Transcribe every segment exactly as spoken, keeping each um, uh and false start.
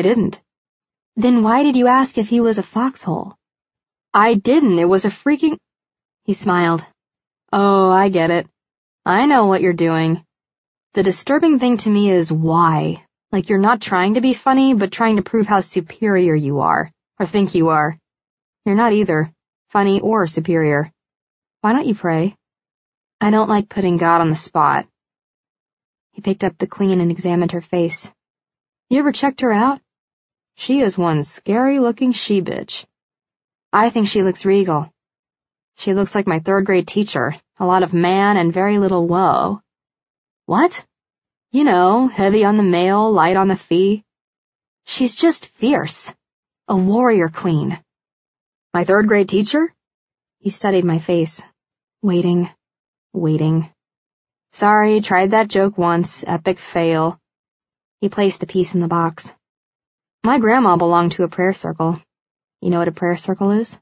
didn't. Then why did you ask if he was a foxhole? I didn't. It was a freaking... He smiled. Oh, I get it. I know what you're doing. The disturbing thing to me is why. Like you're not trying to be funny, but trying to prove how superior you are, or think you are. You're not either, funny or superior. Why don't you pray? I don't like putting God on the spot. He picked up the queen and examined her face. You ever checked her out? She is one scary-looking she-bitch. I think she looks regal. She looks like my third-grade teacher, a lot of man and very little woe. What? You know, heavy on the male, light on the fee. She's just fierce. A warrior queen. My third-grade teacher? He studied my face. Waiting. Waiting. Sorry, tried that joke once. Epic fail. He placed the piece in the box. My grandma belonged to a prayer circle. You know what a prayer circle is?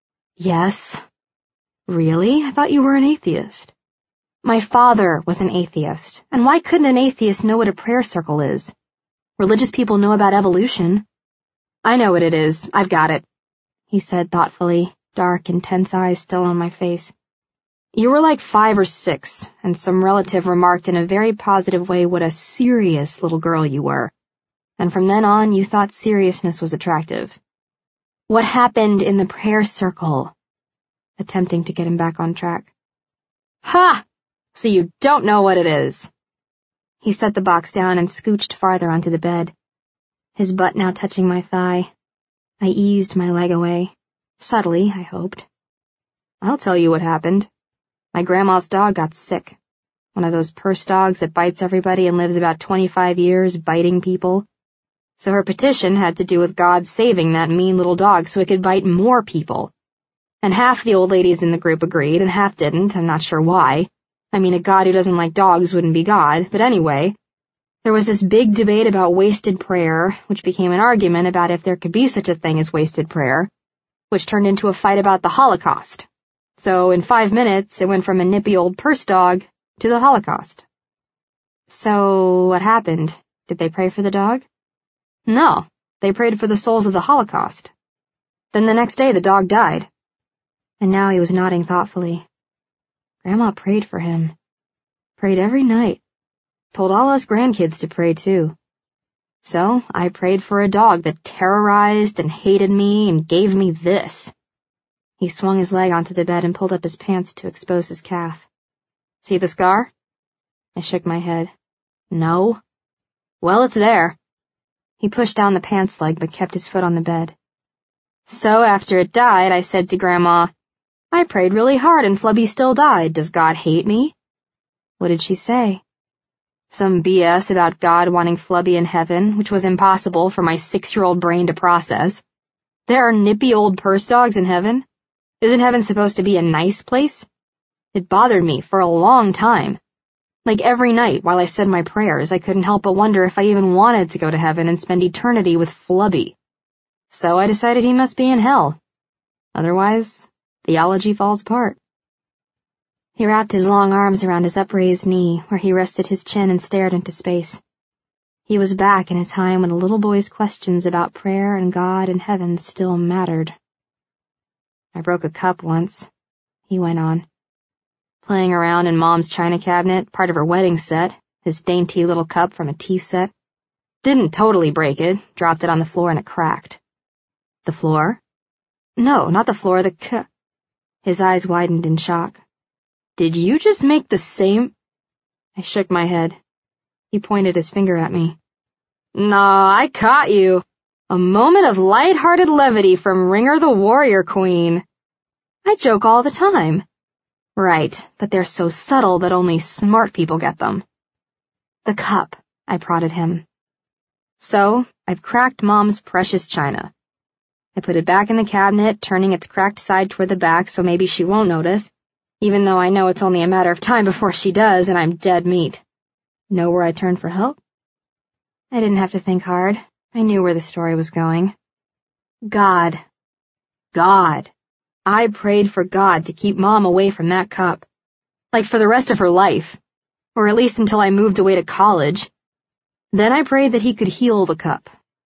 Yes. Really? I thought you were an atheist. My father was an atheist, and why couldn't an atheist know what a prayer circle is? Religious people know about evolution. I know what it is. I've got it, he said thoughtfully, dark, intense eyes still on my face. You were like five or six, and some relative remarked in a very positive way what a serious little girl you were. And from then on, you thought seriousness was attractive. What happened in the prayer circle? Attempting to get him back on track. Ha! So you don't know what it is. He set the box down and scooched farther onto the bed, his butt now touching my thigh. I eased my leg away. Subtly, I hoped. I'll tell you what happened. My grandma's dog got sick. One of those purse dogs that bites everybody and lives about twenty-five years biting people. So her petition had to do with God saving that mean little dog so it could bite more people. And half the old ladies in the group agreed, and half didn't. I'm not sure why. I mean, a God who doesn't like dogs wouldn't be God, but anyway. There was this big debate about wasted prayer, which became an argument about if there could be such a thing as wasted prayer, which turned into a fight about the Holocaust. So in five minutes, it went from a nippy old purse dog to the Holocaust. So what happened? Did they pray for the dog? No, they prayed for the souls of the Holocaust. Then the next day the dog died. And now he was nodding thoughtfully. Grandma prayed for him. Prayed every night. Told all us grandkids to pray too. So I prayed for a dog that terrorized and hated me and gave me this. He swung his leg onto the bed and pulled up his pants to expose his calf. See the scar? I shook my head. No. Well, it's there. He pushed down the pants leg but kept his foot on the bed. So after it died, I said to Grandma, I prayed really hard and Flubby still died. Does God hate me? What did she say? Some B S about God wanting Flubby in heaven, which was impossible for my six-year-old brain to process. There are nippy old purse dogs in heaven. Isn't heaven supposed to be a nice place? It bothered me for a long time. Like every night while I said my prayers, I couldn't help but wonder if I even wanted to go to heaven and spend eternity with Flubby. So I decided he must be in hell. Otherwise, theology falls apart. He wrapped his long arms around his upraised knee, where he rested his chin and stared into space. He was back in a time when a little boy's questions about prayer and God and heaven still mattered. I broke a cup once, he went on. Playing around in Mom's china cabinet, part of her wedding set, his dainty little cup from a tea set. Didn't totally break it, dropped it on the floor and it cracked. The floor? No, not the floor, the cu- His eyes widened in shock. Did you just make the same? I shook my head. He pointed his finger at me. Nah, I caught you. A moment of light-hearted levity from Ringer the Warrior Queen. I joke all the time. Right, but they're so subtle that only smart people get them. The cup, I prodded him. So, I've cracked Mom's precious china. I put it back in the cabinet, turning its cracked side toward the back so maybe she won't notice, even though I know it's only a matter of time before she does and I'm dead meat. Know where I turned for help? I didn't have to think hard. I knew where the story was going. God. God. I prayed for God to keep Mom away from that cup. Like for the rest of her life. Or at least until I moved away to college. Then I prayed that he could heal the cup.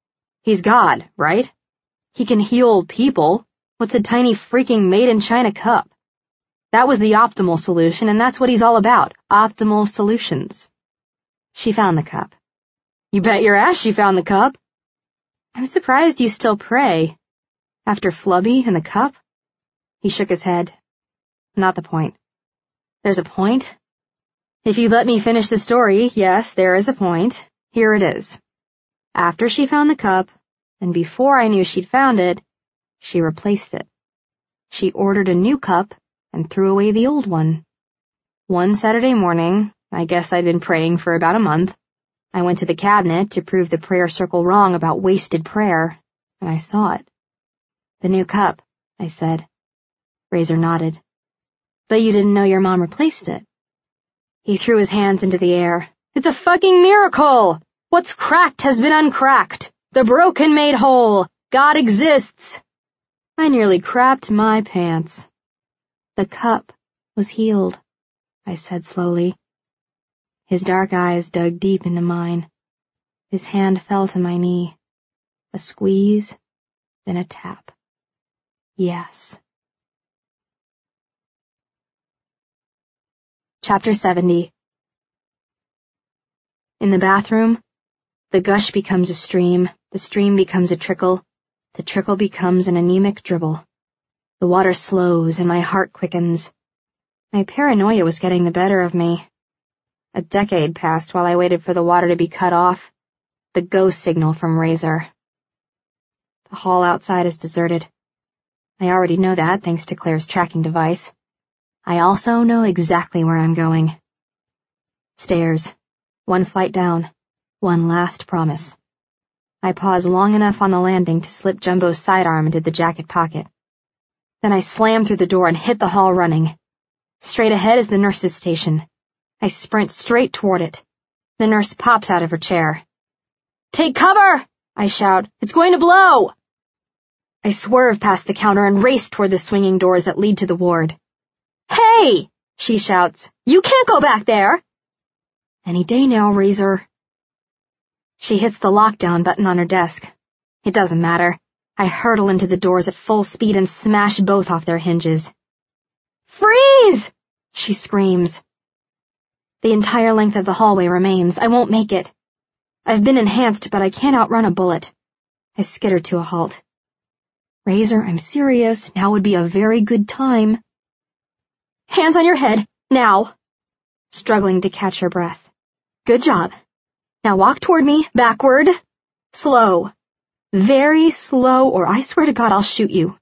He's God, right? He can heal people. What's a tiny freaking made-in-China cup? That was the optimal solution, and that's what he's all about, optimal solutions. She found the cup. You bet your ass she found the cup. I'm surprised you still pray. After Flubby and the cup? He shook his head. Not the point. There's a point? If you let me finish the story, yes, there is a point. Here it is. After she found the cup, and before I knew she'd found it, she replaced it. She ordered a new cup and threw away the old one. One Saturday morning, I guess I'd been praying for about a month, I went to the cabinet to prove the prayer circle wrong about wasted prayer, and I saw it. The new cup, I said. Razor nodded. But you didn't know your mom replaced it. He threw his hands into the air. It's a fucking miracle! What's cracked has been uncracked. The broken made whole. God exists. I nearly crapped my pants. The cup was healed, I said slowly. His dark eyes dug deep into mine. His hand fell to my knee. A squeeze, then a tap. Yes. Chapter seventy. In the bathroom, the gush becomes a stream, the stream becomes a trickle, the trickle becomes an anemic dribble. The water slows and my heart quickens. My paranoia was getting the better of me. A decade passed while I waited for the water to be cut off, the go signal from Razor. The hall outside is deserted. I already know that thanks to Claire's tracking device. I also know exactly where I'm going. Stairs. One flight down. One last promise. I pause long enough on the landing to slip Jumbo's sidearm into the jacket pocket. Then I slam through the door and hit the hall running. Straight ahead is the nurse's station. I sprint straight toward it. The nurse pops out of her chair. Take cover! I shout. It's going to blow! I swerve past the counter and race toward the swinging doors that lead to the ward. Hey! She shouts. You can't go back there! Any day now, Razor. She hits the lockdown button on her desk. It doesn't matter. I hurtle into the doors at full speed and smash both off their hinges. Freeze! She screams. The entire length of the hallway remains. I won't make it. I've been enhanced, but I can't outrun a bullet. I skitter to a halt. Razor, I'm serious. Now would be a very good time. Hands on your head, now. Struggling to catch her breath. Good job. Now walk toward me, backward. Slow. Very slow, or I swear to God I'll shoot you.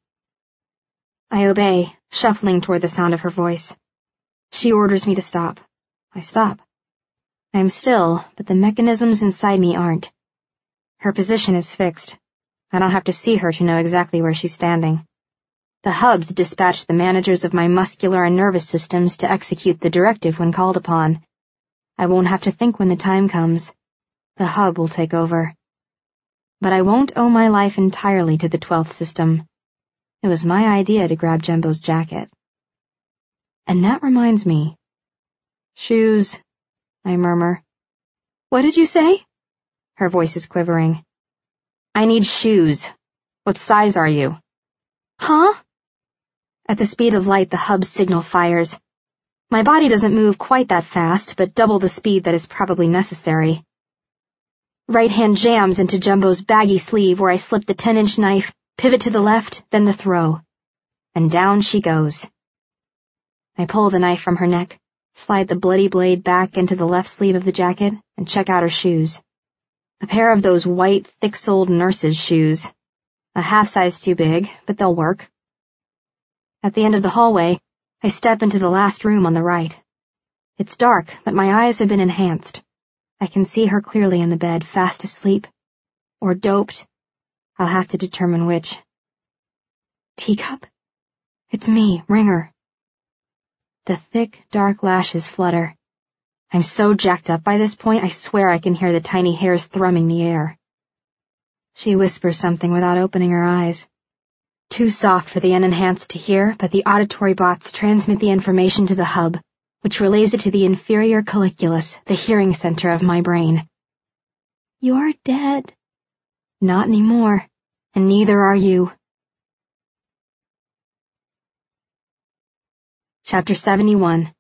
I obey, shuffling toward the sound of her voice. She orders me to stop. I stop. I am still, but the mechanisms inside me aren't. Her position is fixed. I don't have to see her to know exactly where she's standing. The hubs dispatch the managers of my muscular and nervous systems to execute the directive when called upon. I won't have to think when the time comes. The hub will take over. But I won't owe my life entirely to the twelfth system. It was my idea to grab Jumbo's jacket. And that reminds me. Shoes, I murmur. What did you say? Her voice is quivering. I need shoes. What size are you? Huh? At the speed of light, the hub's signal fires. My body doesn't move quite that fast, but double the speed that is probably necessary. Right hand jams into Jumbo's baggy sleeve where I slip the ten-inch knife, pivot to the left, then the throw. And down she goes. I pull the knife from her neck, slide the bloody blade back into the left sleeve of the jacket, and check out her shoes. A pair of those white, thick-soled nurse's shoes. A half size too big, but they'll work. At the end of the hallway, I step into the last room on the right. It's dark, but my eyes have been enhanced. I can see her clearly in the bed, fast asleep. Or doped. I'll have to determine which. Teacup? It's me, Ringer. The thick, dark lashes flutter. I'm so jacked up by this point, I swear I can hear the tiny hairs thrumming the air. She whispers something without opening her eyes. Too soft for the unenhanced to hear, but the auditory bots transmit the information to the hub, which relays it to the inferior colliculus, the hearing center of my brain. You're dead. Not anymore, and neither are you. Chapter seventy-one.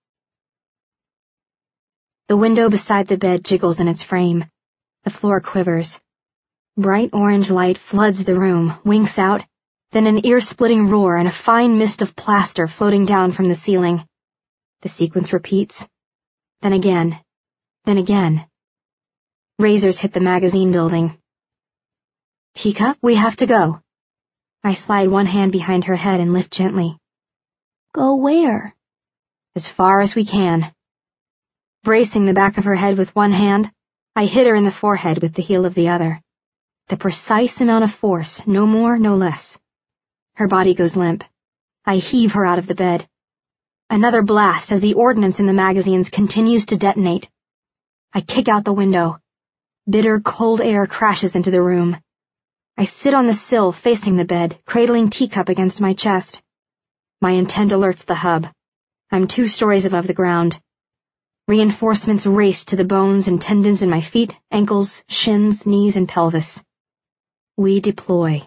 The window beside the bed jiggles in its frame. The floor quivers. Bright orange light floods the room, winks out, then an ear-splitting roar and a fine mist of plaster floating down from the ceiling. The sequence repeats. Then again. Then again. Razors hit the magazine building. Teacup, we have to go. I slide one hand behind her head and lift gently. Go where? As far as we can. Bracing the back of her head with one hand, I hit her in the forehead with the heel of the other. The precise amount of force, no more, no less. Her body goes limp. I heave her out of the bed. Another blast as the ordnance in the magazines continues to detonate. I kick out the window. Bitter, cold air crashes into the room. I sit on the sill facing the bed, cradling Teacup against my chest. My intent alerts the hub. I'm two stories above the ground. Reinforcements race to the bones and tendons in my feet, ankles, shins, knees, and pelvis. We deploy.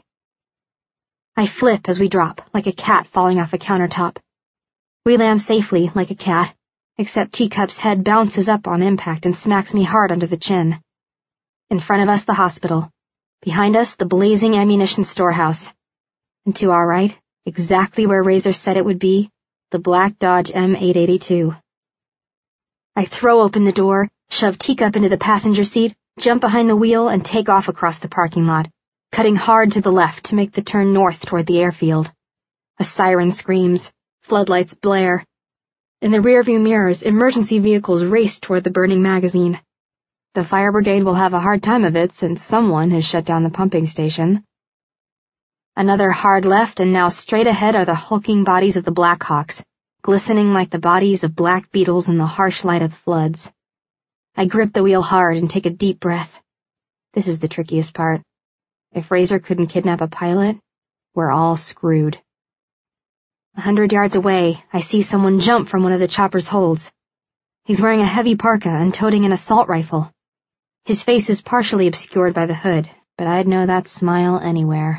I flip as we drop, like a cat falling off a countertop. We land safely, like a cat, except Teacup's head bounces up on impact and smacks me hard under the chin. In front of us, the hospital. Behind us, the blazing ammunition storehouse. And to our right, exactly where Razor said it would be, the black Dodge M eight eighty-two. I throw open the door, shove Teacup into the passenger seat, jump behind the wheel, and take off across the parking lot, cutting hard to the left to make the turn north toward the airfield. A siren screams. Floodlights blare. In the rearview mirrors, emergency vehicles race toward the burning magazine. The fire brigade will have a hard time of it since someone has shut down the pumping station. Another hard left, and now straight ahead are the hulking bodies of the Blackhawks, glistening like the bodies of black beetles in the harsh light of the floods. I grip the wheel hard and take a deep breath. This is the trickiest part. If Razor couldn't kidnap a pilot, we're all screwed. A hundred yards away, I see someone jump from one of the chopper's holds. He's wearing a heavy parka and toting an assault rifle. His face is partially obscured by the hood, but I'd know that smile anywhere.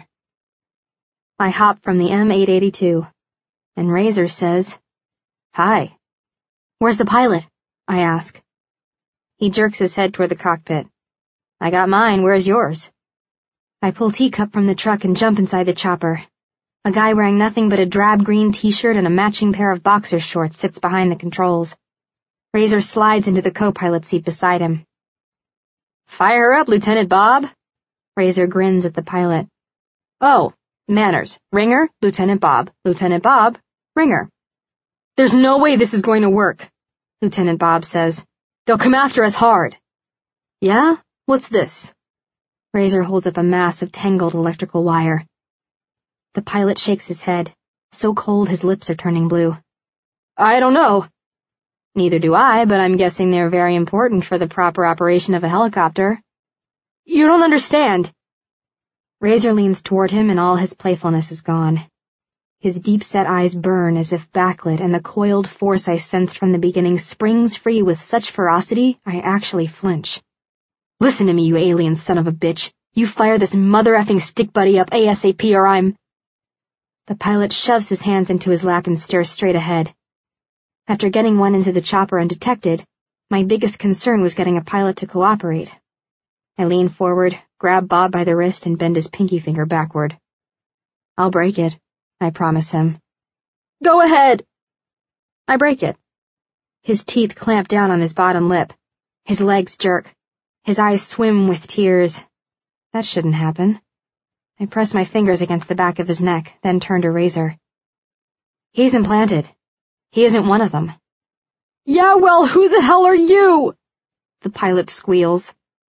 I hop from the M eight eighty-two, and Razor says, "Hi." "Where's the pilot?" I ask. He jerks his head toward the cockpit. "I got mine, where's yours?" I pull Teacup from the truck and jump inside the chopper. A guy wearing nothing but a drab green t-shirt and a matching pair of boxer shorts sits behind the controls. Razor slides into the co-pilot seat beside him. "Fire her up, Lieutenant Bob." Razor grins at the pilot. "Oh, manners. Ringer, Lieutenant Bob. Lieutenant Bob, ringer." "There's no way this is going to work," Lieutenant Bob says. "They'll come after us hard." "Yeah? What's this?" Razor holds up a mass of tangled electrical wire. The pilot shakes his head, so cold his lips are turning blue. "I don't know." "Neither do I, but I'm guessing they're very important for the proper operation of a helicopter." "You don't understand." Razor leans toward him and all his playfulness is gone. His deep-set eyes burn as if backlit, and the coiled force I sensed from the beginning springs free with such ferocity I actually flinch. "Listen to me, you alien son of a bitch. You fire this mother-effing stick buddy up ASAP or I'm—" The pilot shoves his hands into his lap and stares straight ahead. After getting one into the chopper undetected, my biggest concern was getting a pilot to cooperate. I lean forward, grab Bob by the wrist, and bend his pinky finger backward. "I'll break it," I promise him. "Go ahead!" I break it. His teeth clamp down on his bottom lip. His legs jerk. His eyes swim with tears. That shouldn't happen. I press my fingers against the back of his neck, then turn to Razor. "He's implanted. He isn't one of them." "Yeah, well, who the hell are you?" the pilot squeals.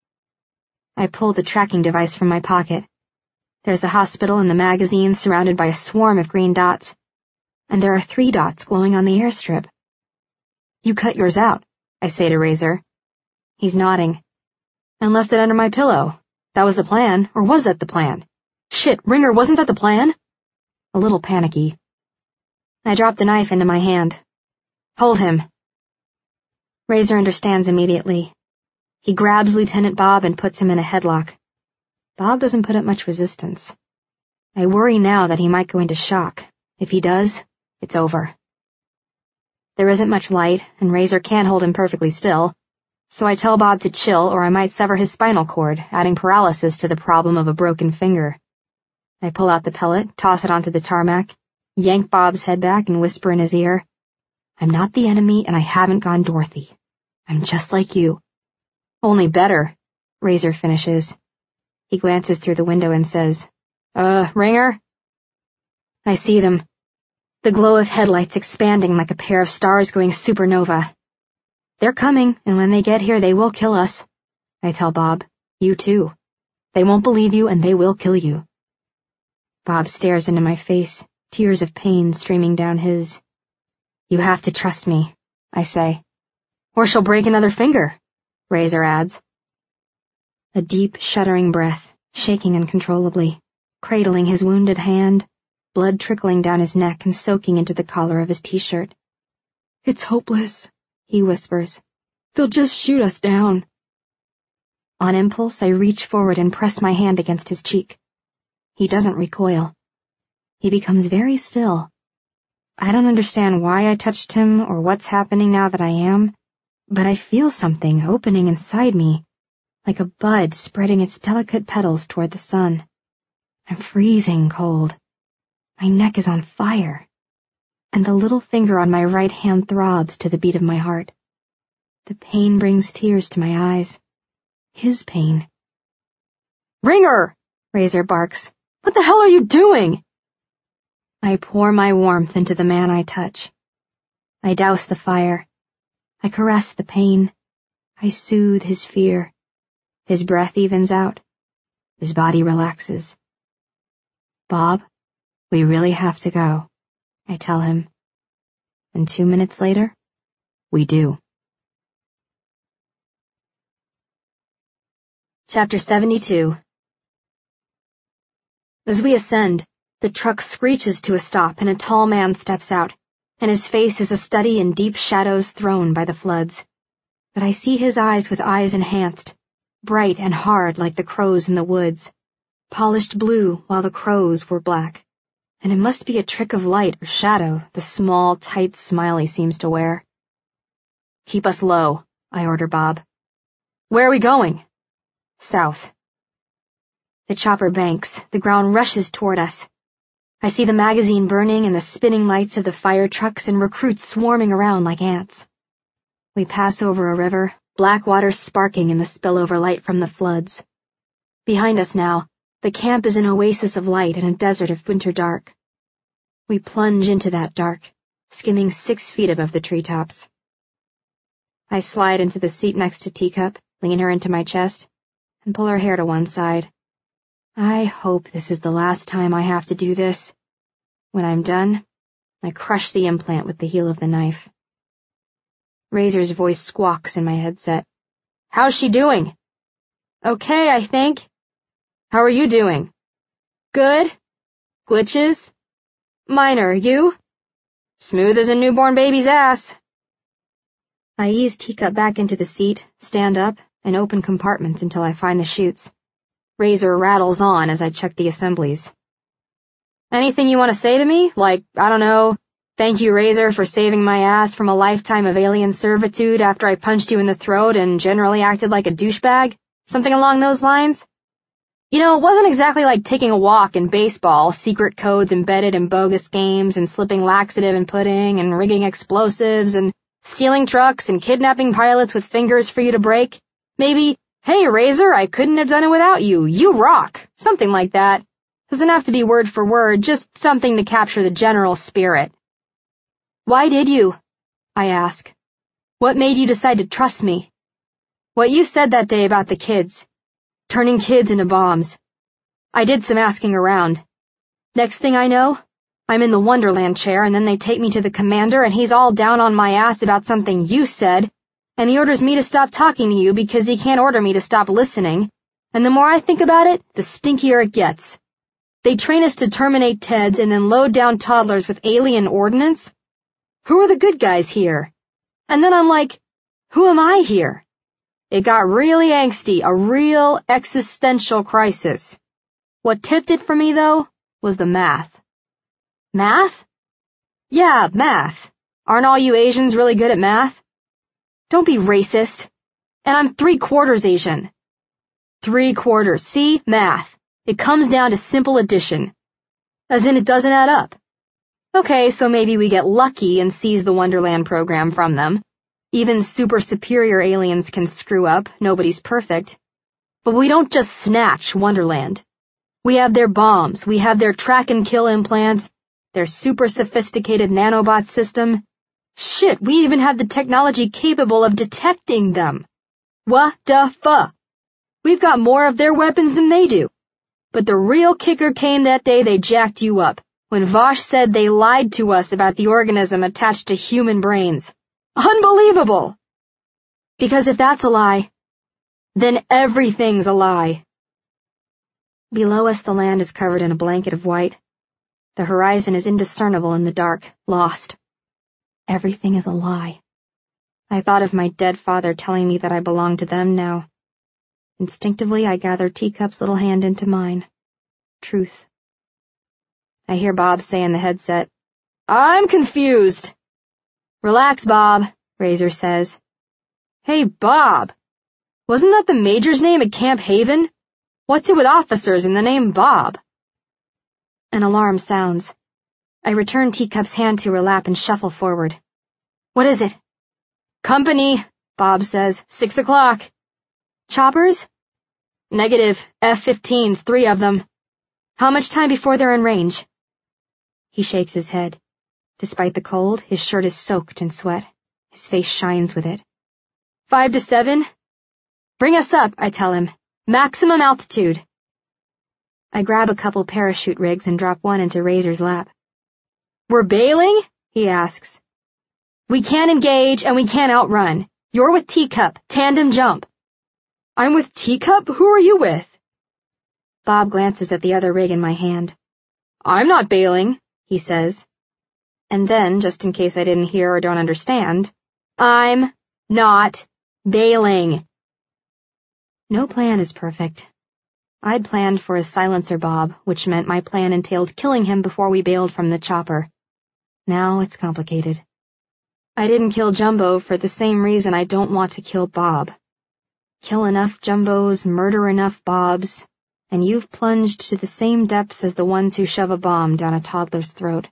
I pull the tracking device from my pocket. There's the hospital and the magazine surrounded by a swarm of green dots. And there are three dots glowing on the airstrip. "You cut yours out," I say to Razor. He's nodding. "And left it under my pillow. That was the plan, or was that the plan? Shit, Ringer, wasn't that the plan?" A little panicky. I drop the knife into my hand. "Hold him." Razor understands immediately. He grabs Lieutenant Bob and puts him in a headlock. Bob doesn't put up much resistance. I worry now that he might go into shock. If he does, it's over. There isn't much light, and Razor can't hold him perfectly still, so I tell Bob to chill or I might sever his spinal cord, adding paralysis to the problem of a broken finger. I pull out the pellet, toss it onto the tarmac, yank Bob's head back and whisper in his ear, I'm not the enemy and I haven't gone Dorothy. I'm just like you. Only better, Razor finishes. He glances through the window and says, Uh, Ringer? I see them. The glow of headlights expanding like a pair of stars going supernova. They're coming, and when they get here they will kill us. I tell Bob, you too. They won't believe you and they will kill you. Bob stares into my face, tears of pain streaming down his. You have to trust me, I say. Or she'll break another finger, Razor adds. A deep, shuddering breath, shaking uncontrollably, cradling his wounded hand, blood trickling down his neck and soaking into the collar of his t-shirt. It's hopeless, he whispers. They'll just shoot us down. On impulse, I reach forward and press my hand against his cheek. He doesn't recoil. He becomes very still. I don't understand why I touched him or what's happening now that I am, but I feel something opening inside me, like a bud spreading its delicate petals toward the sun. I'm freezing cold. My neck is on fire, and the little finger on my right hand throbs to the beat of my heart. The pain brings tears to my eyes. His pain. Ringer! Razor barks. What the hell are you doing? I pour my warmth into the man I touch. I douse the fire. I caress the pain. I soothe his fear. His breath evens out. His body relaxes. Bob, we really have to go, I tell him. And two minutes later, we do. Chapter seventy-two. As we ascend, the truck screeches to a stop and a tall man steps out, and his face is a study in deep shadows thrown by the floods. But I see his eyes with eyes enhanced, bright and hard like the crows in the woods, polished blue while the crows were black. And it must be a trick of light or shadow, the small, tight smile he seems to wear. Keep us low, I order Bob. Where are we going? South. The chopper banks, the ground rushes toward us. I see the magazine burning and the spinning lights of the fire trucks and recruits swarming around like ants. We pass over a river, black water sparking in the spillover light from the floods. Behind us now, the camp is an oasis of light in a desert of winter dark. We plunge into that dark, skimming six feet above the treetops. I slide into the seat next to Teacup, lean her into my chest, and pull her hair to one side. I hope this is the last time I have to do this. When I'm done, I crush the implant with the heel of the knife. Razor's voice squawks in my headset. How's she doing? Okay, I think. How are you doing? Good. Glitches? Minor, you? Smooth as a newborn baby's ass. I ease Teacup back into the seat, stand up, and open compartments until I find the chutes. Razor rattles on as I check the assemblies. Anything you want to say to me? Like, I don't know, thank you, Razor, for saving my ass from a lifetime of alien servitude after I punched you in the throat and generally acted like a douchebag? Something along those lines? You know, it wasn't exactly like taking a walk in baseball, secret codes embedded in bogus games and slipping laxative in pudding and rigging explosives and stealing trucks and kidnapping pilots with fingers for you to break. Maybe, hey, Razor, I couldn't have done it without you. You rock. Something like that. Doesn't have to be word for word, just something to capture the general spirit. Why did you? I ask. What made you decide to trust me? What you said that day about the kids. Turning kids into bombs. I did some asking around. Next thing I know, I'm in the Wonderland chair and then they take me to the commander and he's all down on my ass about something you said, and he orders me to stop talking to you because he can't order me to stop listening, and the more I think about it, the stinkier it gets. They train us to terminate Teds and then load down toddlers with alien ordnance? Who are the good guys here? And then I'm like, who am I here? It got really angsty, a real existential crisis. What tipped it for me, though, was the math. Math? Yeah, math. Aren't all you Asians really good at math? Don't be racist. And I'm three-quarters Asian. Three quarters. See? Math. It comes down to simple addition. As in, it doesn't add up. Okay, so maybe we get lucky and seize the Wonderland program from them. Even super superior aliens can screw up. Nobody's perfect. But we don't just snatch Wonderland. We have their bombs. We have their track and kill implants. Their super sophisticated nanobot system. Shit, we even have the technology capable of detecting them. What the fuck? We've got more of their weapons than they do. But the real kicker came that day they jacked you up, when Vosh said they lied to us about the organism attached to human brains. Unbelievable! Because if that's a lie, then everything's a lie. Below us the land is covered in a blanket of white. The horizon is indiscernible in the dark, lost. Everything is a lie. I thought of my dead father telling me that I belonged to them now. Instinctively, I gathered Teacup's little hand into mine. Truth. I hear Bob say in the headset, "I'm confused." "Relax, Bob," Razor says. "Hey, Bob, wasn't that the Major's name at Camp Haven? What's it with officers and the name Bob?" An alarm sounds. I return Teacup's hand to her lap and shuffle forward. "What is it?" "Company," Bob says. Six o'clock. "Choppers?" "Negative. F fifteens, three of them." "How much time before they're in range?" He shakes his head. Despite the cold, his shirt is soaked in sweat. His face shines with it. Five to seven. "Bring us up," I tell him. "Maximum altitude." I grab a couple parachute rigs and drop one into Razor's lap. "We're bailing?" he asks. "We can't engage and we can't outrun. You're with Teacup. Tandem jump." "I'm with Teacup? Who are you with?" Bob glances at the other rig in my hand. "I'm not bailing," he says. And then, just in case I didn't hear or don't understand, "I'm not bailing." No plan is perfect. I'd planned for a silencer Bob, which meant my plan entailed killing him before we bailed from the chopper. Now it's complicated. I didn't kill Jumbo for the same reason I don't want to kill Bob. Kill enough Jumbos, murder enough Bobs, and you've plunged to the same depths as the ones who shove a bomb down a toddler's throat.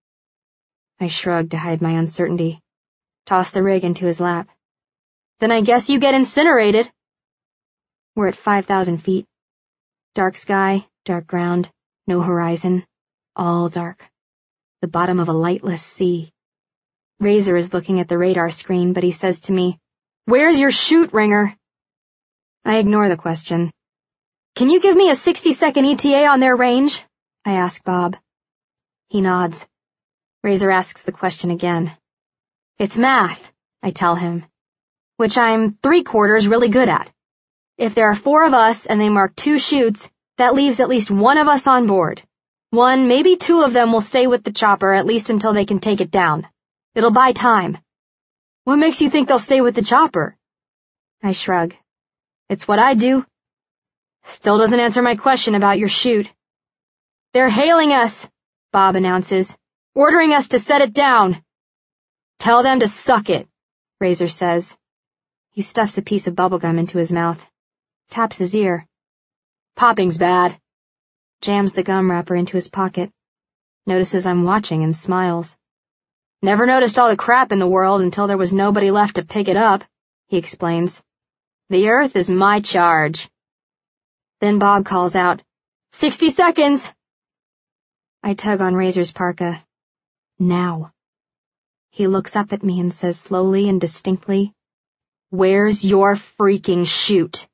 I shrugged to hide my uncertainty, tossed the rig into his lap. "Then I guess you get incinerated." We're at five thousand feet. Dark sky, dark ground, no horizon, all dark. The bottom of a lightless sea. Razor is looking at the radar screen, but he says to me, "Where's your chute, Ringer?" I ignore the question. "Can you give me a sixty-second E T A on their range?" I ask Bob. He nods. Razor asks the question again. "It's math," I tell him, "which I'm three-quarters really good at. If there are four of us and they mark two chutes, that leaves at least one of us on board. One, maybe two of them will stay with the chopper at least until they can take it down. It'll buy time." "What makes you think they'll stay with the chopper?" I shrug. "It's what I do." "Still doesn't answer my question about your chute." "They're hailing us," Bob announces, "ordering us to set it down." "Tell them to suck it," Razor says. He stuffs a piece of bubblegum into his mouth, taps his ear. "Popping's bad." Jams the gum wrapper into his pocket, notices I'm watching and smiles. "Never noticed all the crap in the world until there was nobody left to pick it up," he explains. "The Earth is my charge." Then Bob calls out, Sixty seconds!" I tug on Razor's parka. Now. He looks up at me and says slowly and distinctly, "Where's your freaking chute?"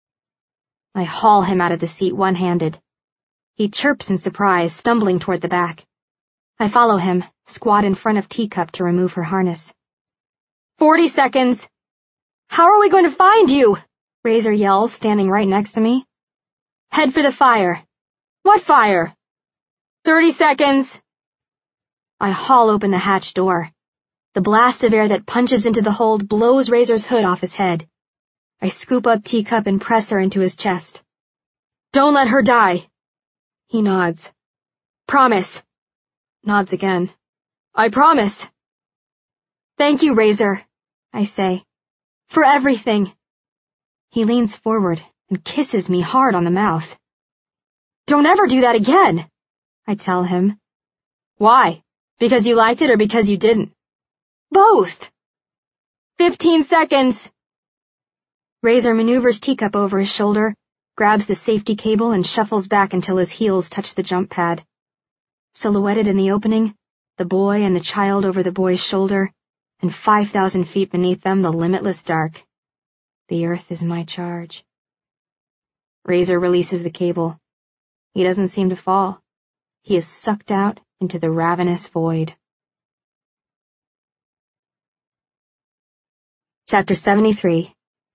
I haul him out of the seat one-handed. He chirps in surprise, stumbling toward the back. I follow him, squat in front of Teacup to remove her harness. Forty seconds! "How are we going to find you?" Razor yells, standing right next to me. "Head for the fire." "What fire?" Thirty seconds. I haul open the hatch door. The blast of air that punches into the hold blows Razor's hood off his head. I scoop up Teacup and press her into his chest. Don't let her die. He nods. Promise. Nods again. I promise. Thank you, Razor, I say. For everything. He leans forward and kisses me hard on the mouth. Don't ever do that again, I tell him. Why? Because you liked it or because you didn't? Both. Fifteen seconds. Razor maneuvers Teacup over his shoulder, grabs the safety cable and shuffles back until his heels touch the jump pad. Silhouetted in the opening, the boy and the child over the boy's shoulder, and five thousand feet beneath them the limitless dark. The earth is my charge. Razor releases the cable. He doesn't seem to fall. He is sucked out into the ravenous void. Chapter seventy-three.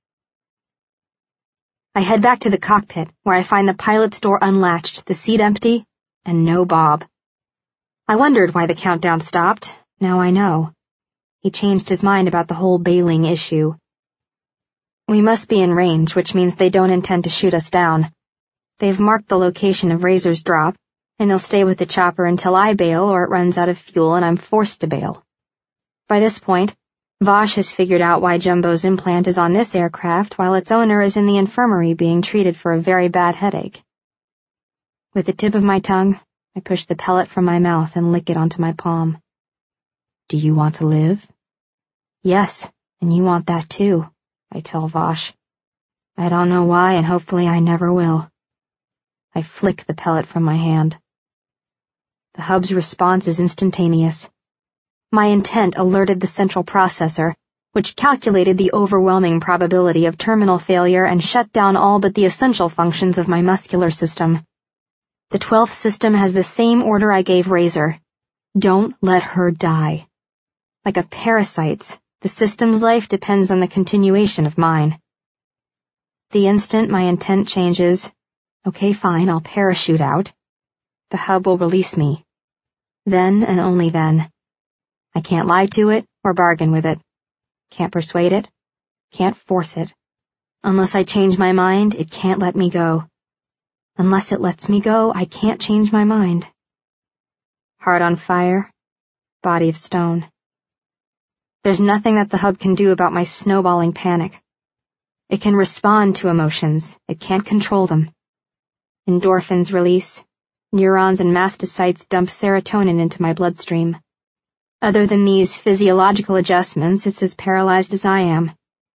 I head back to the cockpit, where I find the pilot's door unlatched, the seat empty, and no Bob. I wondered why the countdown stopped. Now I know. He changed his mind about the whole bailing issue. We must be in range, which means they don't intend to shoot us down. They've marked the location of Razor's drop, and they'll stay with the chopper until I bail or it runs out of fuel and I'm forced to bail. By this point, Vosh has figured out why Jumbo's implant is on this aircraft while its owner is in the infirmary being treated for a very bad headache. With the tip of my tongue, I push the pellet from my mouth and lick it onto my palm. Do you want to live? Yes, and you want that too, I tell Vosh. I don't know why, and hopefully I never will. I flick the pellet from my hand. The hub's response is instantaneous. My intent alerted the central processor, which calculated the overwhelming probability of terminal failure and shut down all but the essential functions of my muscular system. The twelfth system has the same order I gave Razor. Don't let her die. Like a parasite's, the system's life depends on the continuation of mine. The instant my intent changes, okay, fine, I'll parachute out. The hub will release me. Then and only then. I can't lie to it or bargain with it. Can't persuade it. Can't force it. Unless I change my mind, it can't let me go. Unless it lets me go, I can't change my mind. Heart on fire, body of stone. There's nothing that the hub can do about my snowballing panic. It can respond to emotions. It can't control them. Endorphins release. Neurons and mastocytes dump serotonin into my bloodstream. Other than these physiological adjustments, it's as paralyzed as I am.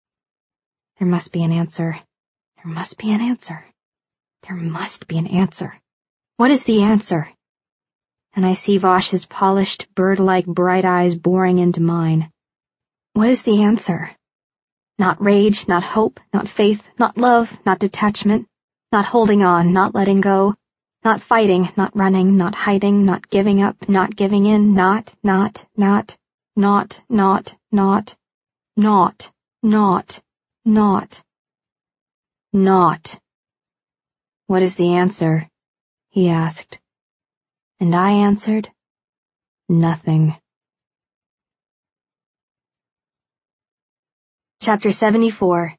There must be an answer. There must be an answer. There must be an answer. What is the answer? And I see Vosh's polished, bird-like bright eyes boring into mine. What is the answer? Not rage, not hope, not faith, not love, not detachment, not holding on, not letting go, not fighting, not running, not hiding, not giving up, not giving in, not, not, not, not, not, not, not, not, not, not. What is the answer? He asked. And I answered, nothing. Chapter seventy-four.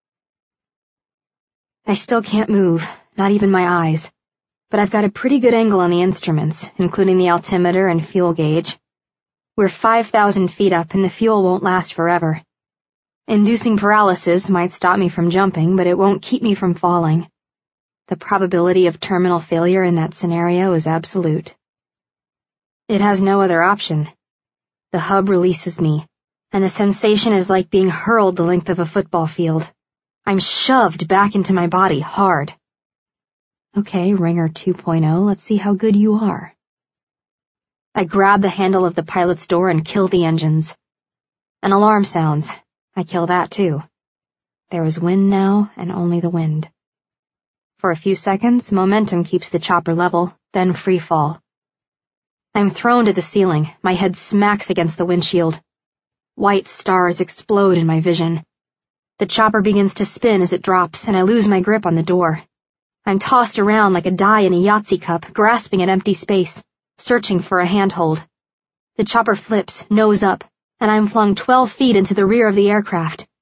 I still can't move, not even my eyes. But I've got a pretty good angle on the instruments, including the altimeter and fuel gauge. We're five thousand feet up and the fuel won't last forever. Inducing paralysis might stop me from jumping, but it won't keep me from falling. The probability of terminal failure in that scenario is absolute. It has no other option. The hub releases me, and the sensation is like being hurled the length of a football field. I'm shoved back into my body hard. Okay, Ringer two point oh, let's see how good you are. I grab the handle of the pilot's door and kill the engines. An alarm sounds. I kill that too. There is wind now, and only the wind. For a few seconds, momentum keeps the chopper level, then free fall. I'm thrown to the ceiling, my head smacks against the windshield. White stars explode in my vision. The chopper begins to spin as it drops, and I lose my grip on the door. I'm tossed around like a die in a Yahtzee cup, grasping at empty space, searching for a handhold. The chopper flips, nose up, and I'm flung twelve feet into the rear of the aircraft,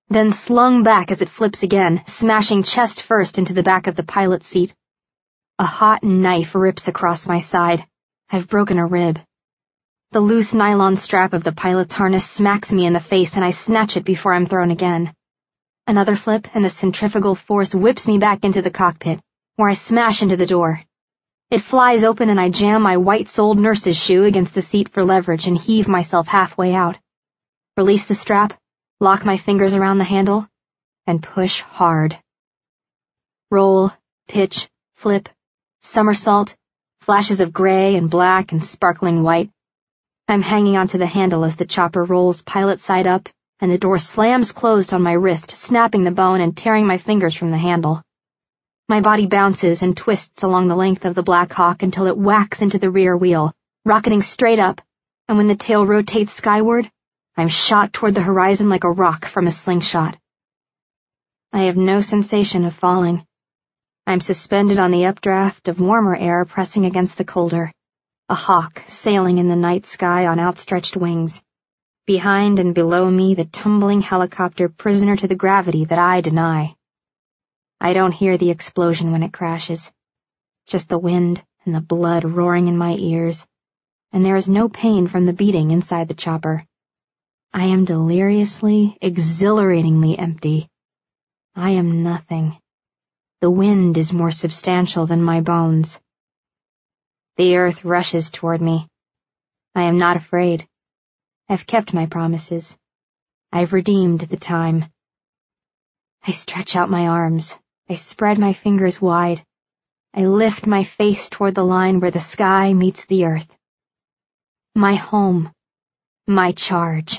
then slung back as it flips again, smashing chest first into the back of the pilot's seat. A hot knife rips across my side. I've broken a rib. The loose nylon strap of the pilot's harness smacks me in the face, and I snatch it before I'm thrown again. Another flip, and the centrifugal force whips me back into the cockpit, where I smash into the door. It flies open, and I jam my white-soled nurse's shoe against the seat for leverage and heave myself halfway out. Release the strap, lock my fingers around the handle, and push hard. Roll, pitch, flip, somersault, flashes of gray and black and sparkling white. I'm hanging onto the handle as the chopper rolls pilot side up, and the door slams closed on my wrist, snapping the bone and tearing my fingers from the handle. My body bounces and twists along the length of the Black Hawk until it whacks into the rear wheel, rocketing straight up, and when the tail rotates skyward, I'm shot toward the horizon like a rock from a slingshot. I have no sensation of falling. I'm suspended on the updraft of warmer air pressing against the colder, a hawk sailing in the night sky on outstretched wings. Behind and below me, the tumbling helicopter prisoner to the gravity that I deny. I don't hear the explosion when it crashes, just the wind and the blood roaring in my ears, and there is no pain from the beating inside the chopper. I am deliriously, exhilaratingly empty. I am nothing. The wind is more substantial than my bones. The earth rushes toward me. I am not afraid. I've kept my promises. I've redeemed the time. I stretch out my arms. I spread my fingers wide. I lift my face toward the line where the sky meets the earth. My home. My charge.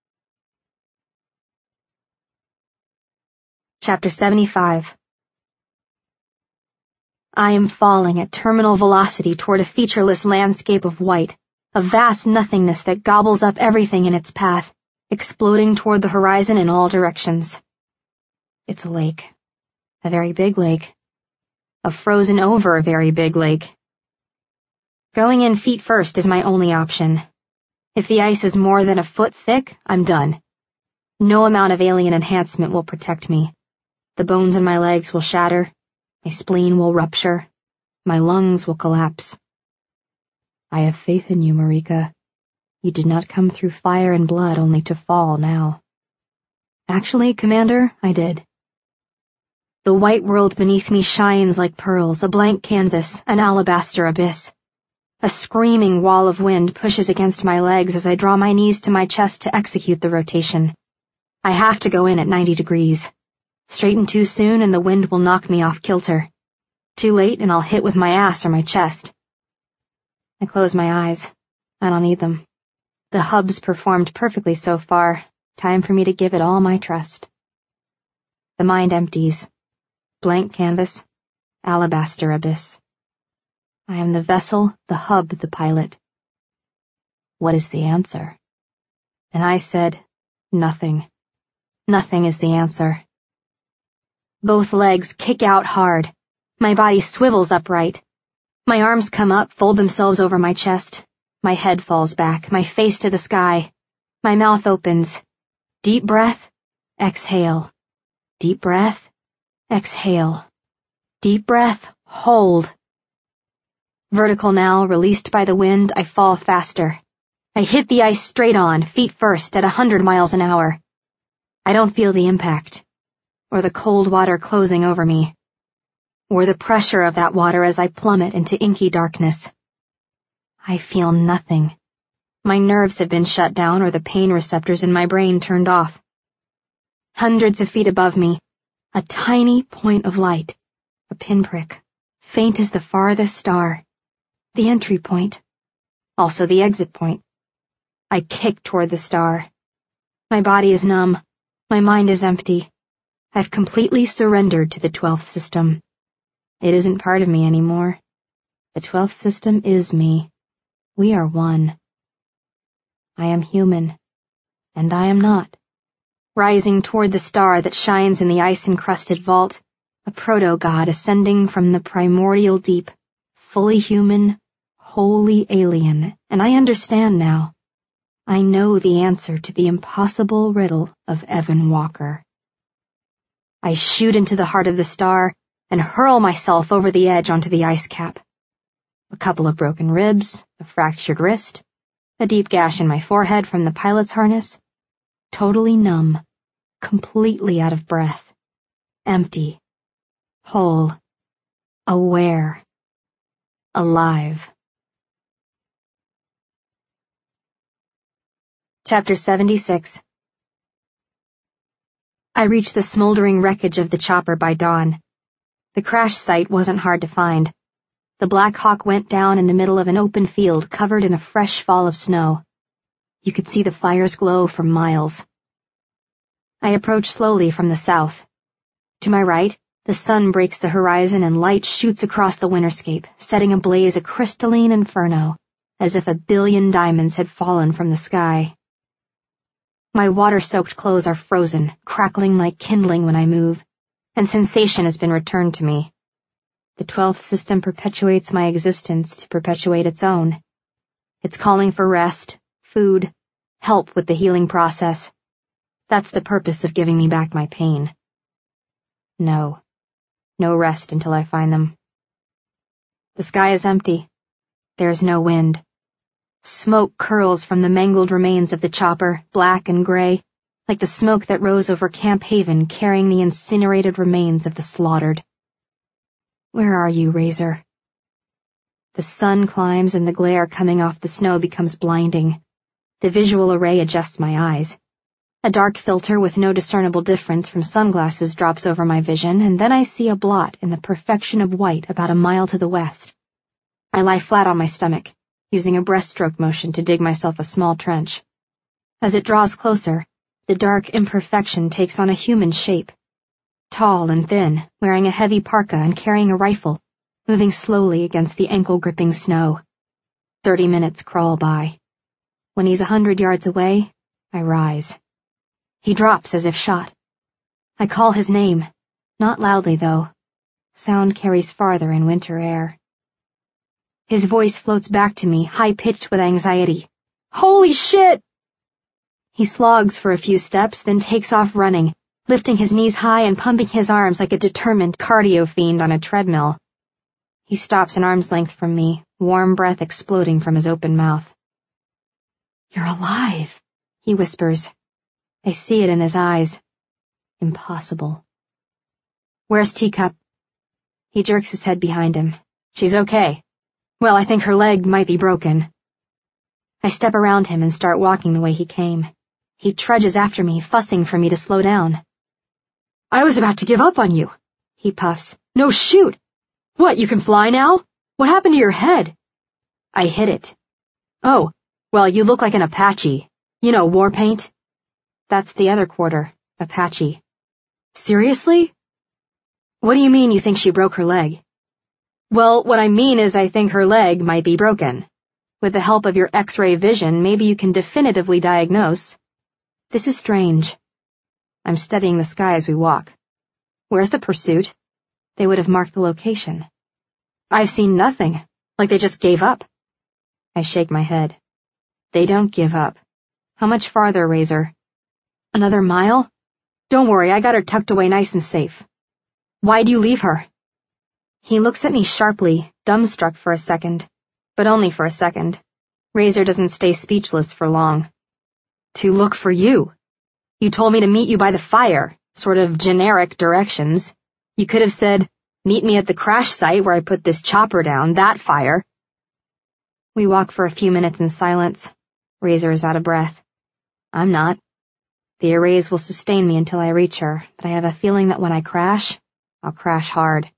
Chapter seventy-five. I am falling at terminal velocity toward a featureless landscape of white, a vast nothingness that gobbles up everything in its path, exploding toward the horizon in all directions. It's a lake. A very big lake. A frozen over a very big lake. Going in feet first is my only option. If the ice is more than a foot thick, I'm done. No amount of alien enhancement will protect me. The bones in my legs will shatter. My spleen will rupture. My lungs will collapse. I have faith in you, Marika. You did not come through fire and blood only to fall now. Actually, Commander, I did. The white world beneath me shines like pearls, a blank canvas, an alabaster abyss. A screaming wall of wind pushes against my legs as I draw my knees to my chest to execute the rotation. I have to go in at ninety degrees. Straighten too soon and the wind will knock me off kilter. Too late and I'll hit with my ass or my chest. I close my eyes. I don't need them. The hub's performed perfectly so far. Time for me to give it all my trust. The mind empties. Blank canvas, alabaster abyss. I am the vessel, the hub, the pilot. What is the answer? And I said, nothing. Nothing is the answer. Both legs kick out hard. My body swivels upright. My arms come up, fold themselves over my chest. My head falls back, my face to the sky. My mouth opens. Deep breath, exhale. Deep breath, exhale. Deep breath, hold. Vertical now, released by the wind, I fall faster. I hit the ice straight on, feet first, at a hundred miles an hour. I don't feel the impact, or the cold water closing over me, or the pressure of that water as I plummet into inky darkness. I feel nothing. My nerves have been shut down or the pain receptors in my brain turned off. Hundreds of feet above me, a tiny point of light, a pinprick, faint as the farthest star. The entry point, also the exit point. I kick toward the star. My body is numb. My mind is empty. I've completely surrendered to the twelfth system. It isn't part of me anymore. The twelfth system is me. We are one. I am human, and I am not. Rising toward the star that shines in the ice-encrusted vault, a proto-god ascending from the primordial deep, fully human, wholly alien, and I understand now. I know the answer to the impossible riddle of Evan Walker. I shoot into the heart of the star and hurl myself over the edge onto the ice cap. A couple of broken ribs, a fractured wrist, a deep gash in my forehead from the pilot's harness. Totally numb, completely out of breath, empty, whole, aware, alive. Chapter seventy-six. I reached the smoldering wreckage of the chopper by dawn. The crash site wasn't hard to find. The Black Hawk went down in the middle of an open field covered in a fresh fall of snow. You could see the fires glow for miles. I approached slowly from the south. To my right, the sun breaks the horizon and light shoots across the winterscape, setting ablaze a crystalline inferno, as if a billion diamonds had fallen from the sky. My water-soaked clothes are frozen, crackling like kindling when I move, and sensation has been returned to me. The twelfth system perpetuates my existence to perpetuate its own. It's calling for rest, food, help with the healing process. That's the purpose of giving me back my pain. No. No rest until I find them. The sky is empty. There's no wind. Smoke curls from the mangled remains of the chopper, black and gray, like the smoke that rose over Camp Haven carrying the incinerated remains of the slaughtered. Where are you, Razor? The sun climbs and the glare coming off the snow becomes blinding. The visual array adjusts my eyes. A dark filter with no discernible difference from sunglasses drops over my vision, and then I see a blot in the perfection of white about a mile to the west. I lie flat on my stomach, using a breaststroke motion to dig myself a small trench. As it draws closer, the dark imperfection takes on a human shape. Tall and thin, wearing a heavy parka and carrying a rifle, moving slowly against the ankle-gripping snow. Thirty minutes crawl by. When he's a hundred yards away, I rise. He drops as if shot. I call his name, not loudly though. Sound carries farther in winter air. His voice floats back to me, high-pitched with anxiety. Holy shit! He slogs for a few steps, then takes off running, lifting his knees high and pumping his arms like a determined cardio fiend on a treadmill. He stops an arm's length from me, warm breath exploding from his open mouth. You're alive, he whispers. I see it in his eyes. Impossible. Where's Teacup? He jerks his head behind him. She's okay. Well, I think her leg might be broken. I step around him and start walking the way he came. He trudges after me, fussing for me to slow down. I was about to give up on you, he puffs. No, shoot! What, you can fly now? What happened to your head? I hit it. Oh, well, you look like an Apache. You know, war paint. That's the other quarter, Apache. Seriously? What do you mean you think she broke her leg? Well, what I mean is I think her leg might be broken. With the help of your X-ray vision, maybe you can definitively diagnose. This is strange. I'm studying the sky as we walk. Where's the pursuit? They would have marked the location. I've seen nothing, like they just gave up. I shake my head. They don't give up. How much farther, Razor? Another mile? Don't worry, I got her tucked away nice and safe. Why'd you leave her? He looks at me sharply, dumbstruck for a second. But only for a second. Razor doesn't stay speechless for long. To look for you. You told me to meet you by the fire, sort of generic directions. You could have said, meet me at the crash site where I put this chopper down, that fire. We walk for a few minutes in silence. Razor is out of breath. I'm not. The arrays will sustain me until I reach her, but I have a feeling that when I crash, I'll crash hard.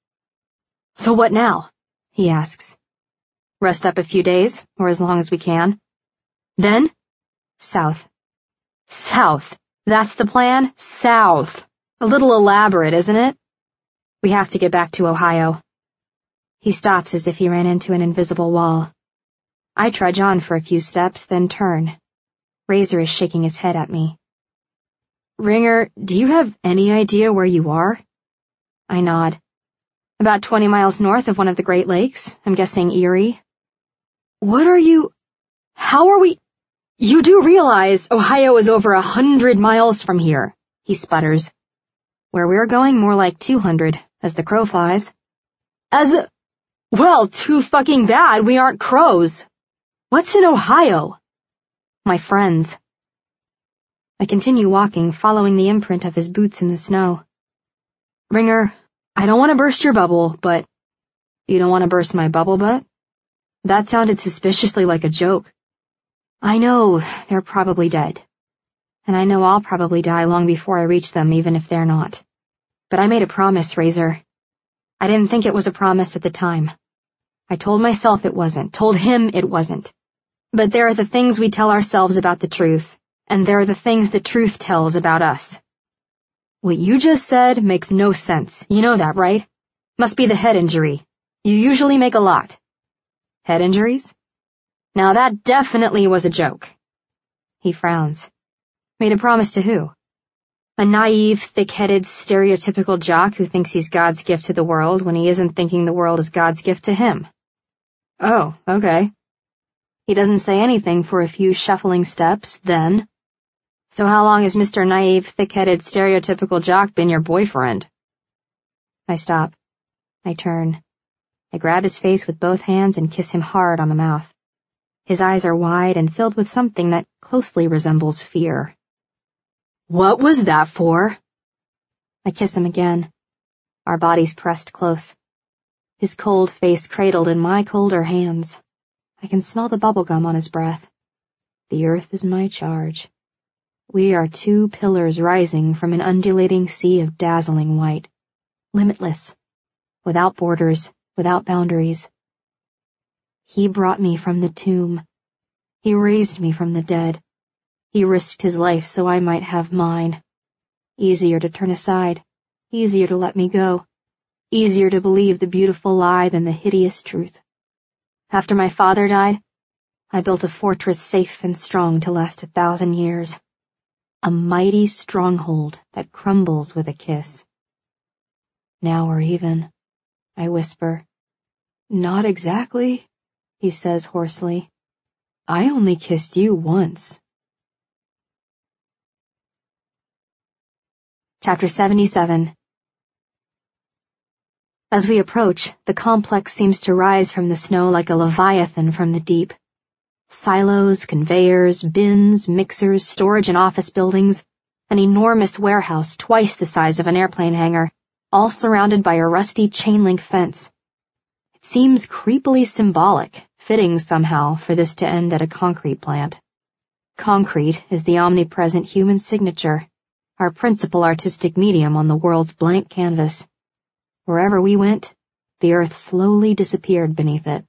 So what now? He asks. Rest up a few days, or as long as we can. Then? South. South. That's the plan? South. A little elaborate, isn't it? We have to get back to Ohio. He stops as if he ran into an invisible wall. I trudge on for a few steps, then turn. Razor is shaking his head at me. Ringer, do you have any idea where you are? I nod. About twenty miles north of one of the Great Lakes, I'm guessing Erie. What are you... How are we... You do realize Ohio is over a hundred miles from here, he sputters. Where we're going, more like two hundred, as the crow flies. As the... Well, too fucking bad we aren't crows. What's in Ohio? My friends. I continue walking, following the imprint of his boots in the snow. Ringer, I don't want to burst your bubble, but... You don't want to burst my bubble butt? That sounded suspiciously like a joke. I know they're probably dead. And I know I'll probably die long before I reach them, even if they're not. But I made a promise, Razor. I didn't think it was a promise at the time. I told myself it wasn't, told him it wasn't. But there are the things we tell ourselves about the truth, and there are the things the truth tells about us. What you just said makes no sense. You know that, right? Must be the head injury. You usually make a lot. Head injuries? Now that definitely was a joke. He frowns. Made a promise to who? A naive, thick-headed, stereotypical jock who thinks he's God's gift to the world when he isn't thinking the world is God's gift to him. Oh, okay. He doesn't say anything for a few shuffling steps, then. So how long has Mister Naive, thick-headed, stereotypical jock been your boyfriend? I stop. I turn. I grab his face with both hands and kiss him hard on the mouth. His eyes are wide and filled with something that closely resembles fear. What was that for? I kiss him again. Our bodies pressed close. His cold face cradled in my colder hands. I can smell the bubblegum on his breath. The earth is my charge. We are two pillars rising from an undulating sea of dazzling white. Limitless. Without borders, without boundaries. He brought me from the tomb. He raised me from the dead. He risked his life so I might have mine. Easier to turn aside. Easier to let me go. Easier to believe the beautiful lie than the hideous truth. After my father died, I built a fortress safe and strong to last a thousand years. A mighty stronghold that crumbles with a kiss. Now we're even, I whisper. Not exactly, he says hoarsely. I only kissed you once. Chapter seventy-seven. As we approach, the complex seems to rise from the snow like a leviathan from the deep. Silos, conveyors, bins, mixers, storage and office buildings, an enormous warehouse twice the size of an airplane hangar, all surrounded by a rusty chain-link fence. It seems creepily symbolic, fitting somehow for this to end at a concrete plant. Concrete is the omnipresent human signature, our principal artistic medium on the world's blank canvas. Wherever we went, the earth slowly disappeared beneath it.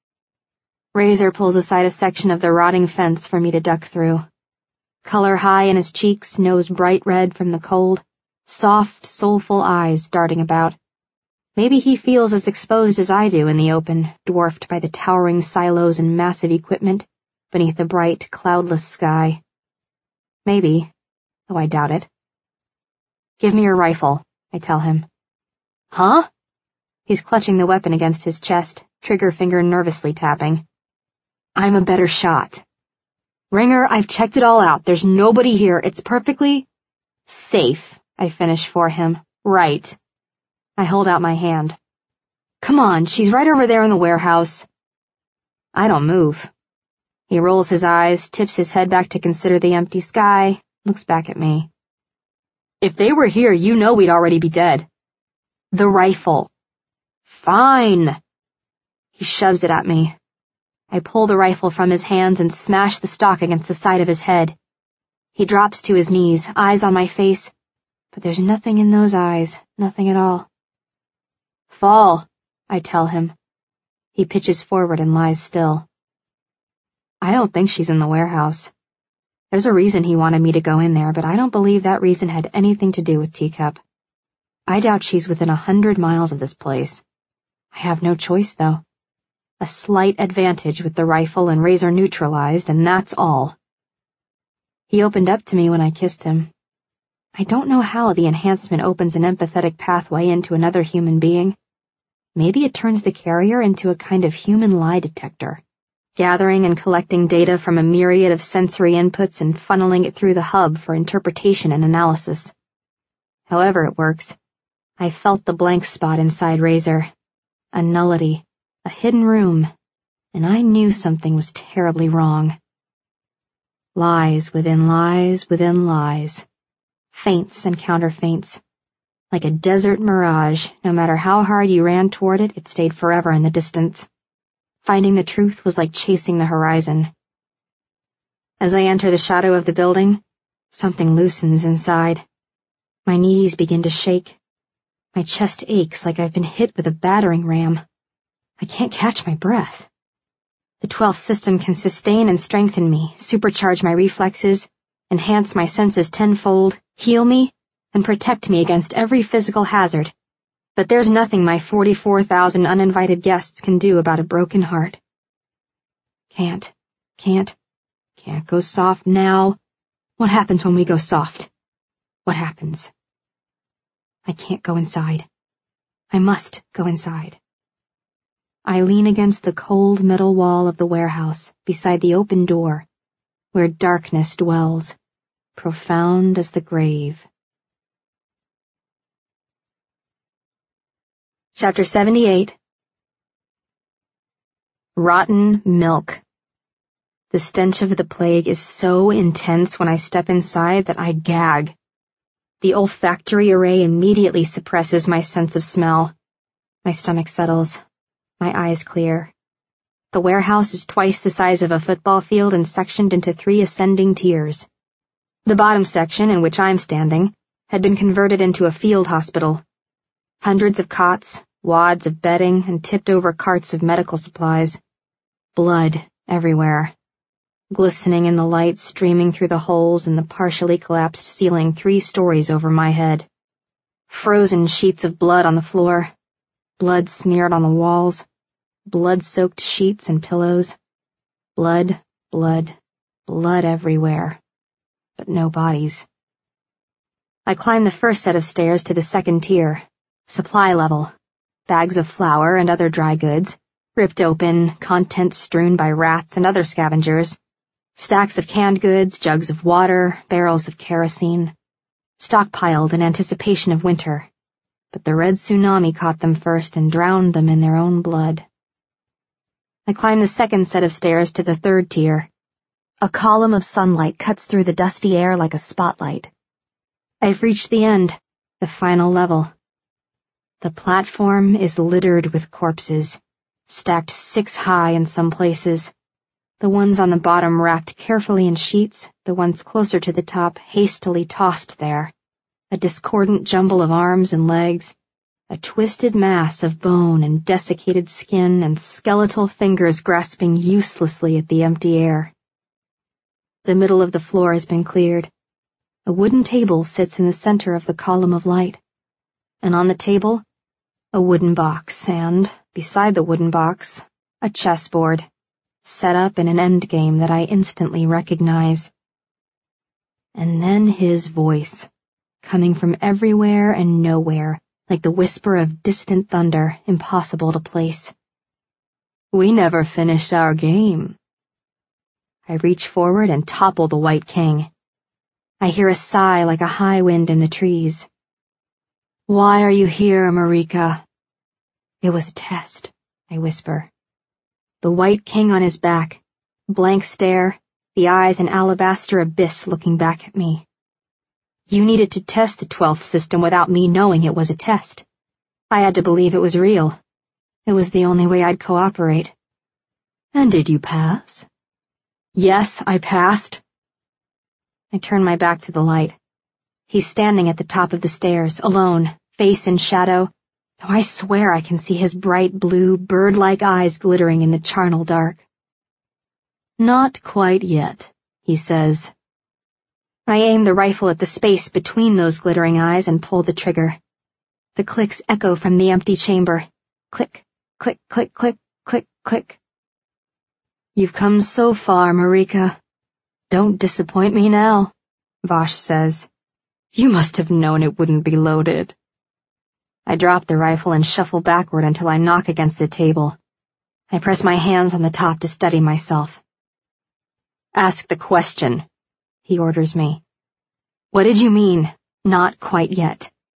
Razor pulls aside a section of the rotting fence for me to duck through. Color high in his cheeks, nose bright red from the cold, soft, soulful eyes darting about. Maybe he feels as exposed as I do in the open, dwarfed by the towering silos and massive equipment beneath the bright, cloudless sky. Maybe, though I doubt it. Give me your rifle, I tell him. Huh? He's clutching the weapon against his chest, trigger finger nervously tapping. I'm a better shot. Ringer, I've checked it all out. There's nobody here. It's perfectly safe, I finish for him. Right. I hold out my hand. Come on, she's right over there in the warehouse. I don't move. He rolls his eyes, tips his head back to consider the empty sky, looks back at me. If they were here, you know we'd already be dead. The rifle. Fine. He shoves it at me. I pull the rifle from his hands and smash the stock against the side of his head. He drops to his knees, eyes on my face, but there's nothing in those eyes, nothing at all. Fall, I tell him. He pitches forward and lies still. I don't think she's in the warehouse. There's a reason he wanted me to go in there, but I don't believe that reason had anything to do with Teacup. I doubt she's within a hundred miles of this place. I have no choice, though. A slight advantage with the rifle and Razor neutralized, and that's all. He opened up to me when I kissed him. I don't know how the enhancement opens an empathetic pathway into another human being. Maybe it turns the carrier into a kind of human lie detector, gathering and collecting data from a myriad of sensory inputs and funneling it through the hub for interpretation and analysis. However it works, I felt the blank spot inside Razor. A nullity, a hidden room, and I knew something was terribly wrong. Lies within lies within lies. Feints and counterfeints. Like a desert mirage, no matter how hard you ran toward it, it stayed forever in the distance. Finding the truth was like chasing the horizon. As I enter the shadow of the building, something loosens inside. My knees begin to shake. My chest aches like I've been hit with a battering ram. I can't catch my breath. The twelfth system can sustain and strengthen me, supercharge my reflexes, enhance my senses tenfold, heal me, and protect me against every physical hazard. But there's nothing my forty-four thousand uninvited guests can do about a broken heart. Can't, can't, can't go soft now. What happens when we go soft? What happens? I can't go inside. I must go inside. I lean against the cold metal wall of the warehouse beside the open door, where darkness dwells, profound as the grave. Chapter seventy-eight. Rotten milk. The stench of the plague is so intense when I step inside that I gag. The olfactory array immediately suppresses my sense of smell. My stomach settles. My eyes clear. The warehouse is twice the size of a football field and sectioned into three ascending tiers. The bottom section, in which I'm standing, had been converted into a field hospital. Hundreds of cots, wads of bedding, and tipped-over carts of medical supplies. Blood everywhere. Glistening in the light streaming through the holes in the partially collapsed ceiling three stories over my head. Frozen sheets of blood on the floor. Blood smeared on the walls. Blood-soaked sheets and pillows. Blood, blood, blood everywhere. But no bodies. I climb the first set of stairs to the second tier. Supply level. Bags of flour and other dry goods, ripped open, contents strewn by rats and other scavengers. Stacks of canned goods, jugs of water, barrels of kerosene. Stockpiled in anticipation of winter. But the red tsunami caught them first and drowned them in their own blood. I climb the second set of stairs to the third tier. A column of sunlight cuts through the dusty air like a spotlight. I've reached the end, the final level. The platform is littered with corpses, stacked six high in some places. The ones on the bottom wrapped carefully in sheets, the ones closer to the top hastily tossed there. A discordant jumble of arms and legs, a twisted mass of bone and desiccated skin and skeletal fingers grasping uselessly at the empty air. The middle of the floor has been cleared. A wooden table sits in the center of the column of light, and on the table, a wooden box, and, beside the wooden box, a chessboard, set up in an endgame that I instantly recognize. And then his voice, coming from everywhere and nowhere, like the whisper of distant thunder, impossible to place. We never finished our game. I reach forward and topple the White King. I hear a sigh like a high wind in the trees. Why are you here, Marika? It was a test, I whisper. The White King on his back, blank stare, the eyes an alabaster abyss looking back at me. You needed to test the twelfth system without me knowing it was a test. I had to believe it was real. It was the only way I'd cooperate. And did you pass? Yes, I passed. I turn my back to the light. He's standing at the top of the stairs, alone, face in shadow, though I swear I can see his bright blue, bird-like eyes glittering in the charnel dark. Not quite yet, he says. I aim the rifle at the space between those glittering eyes and pull the trigger. The clicks echo from the empty chamber. Click, click, click, click, click, click. You've come so far, Marika. Don't disappoint me now, Vosh says. You must have known it wouldn't be loaded. I drop the rifle and shuffle backward until I knock against the table. I press my hands on the top to steady myself. Ask the question, he orders me. What did you mean, not quite yet?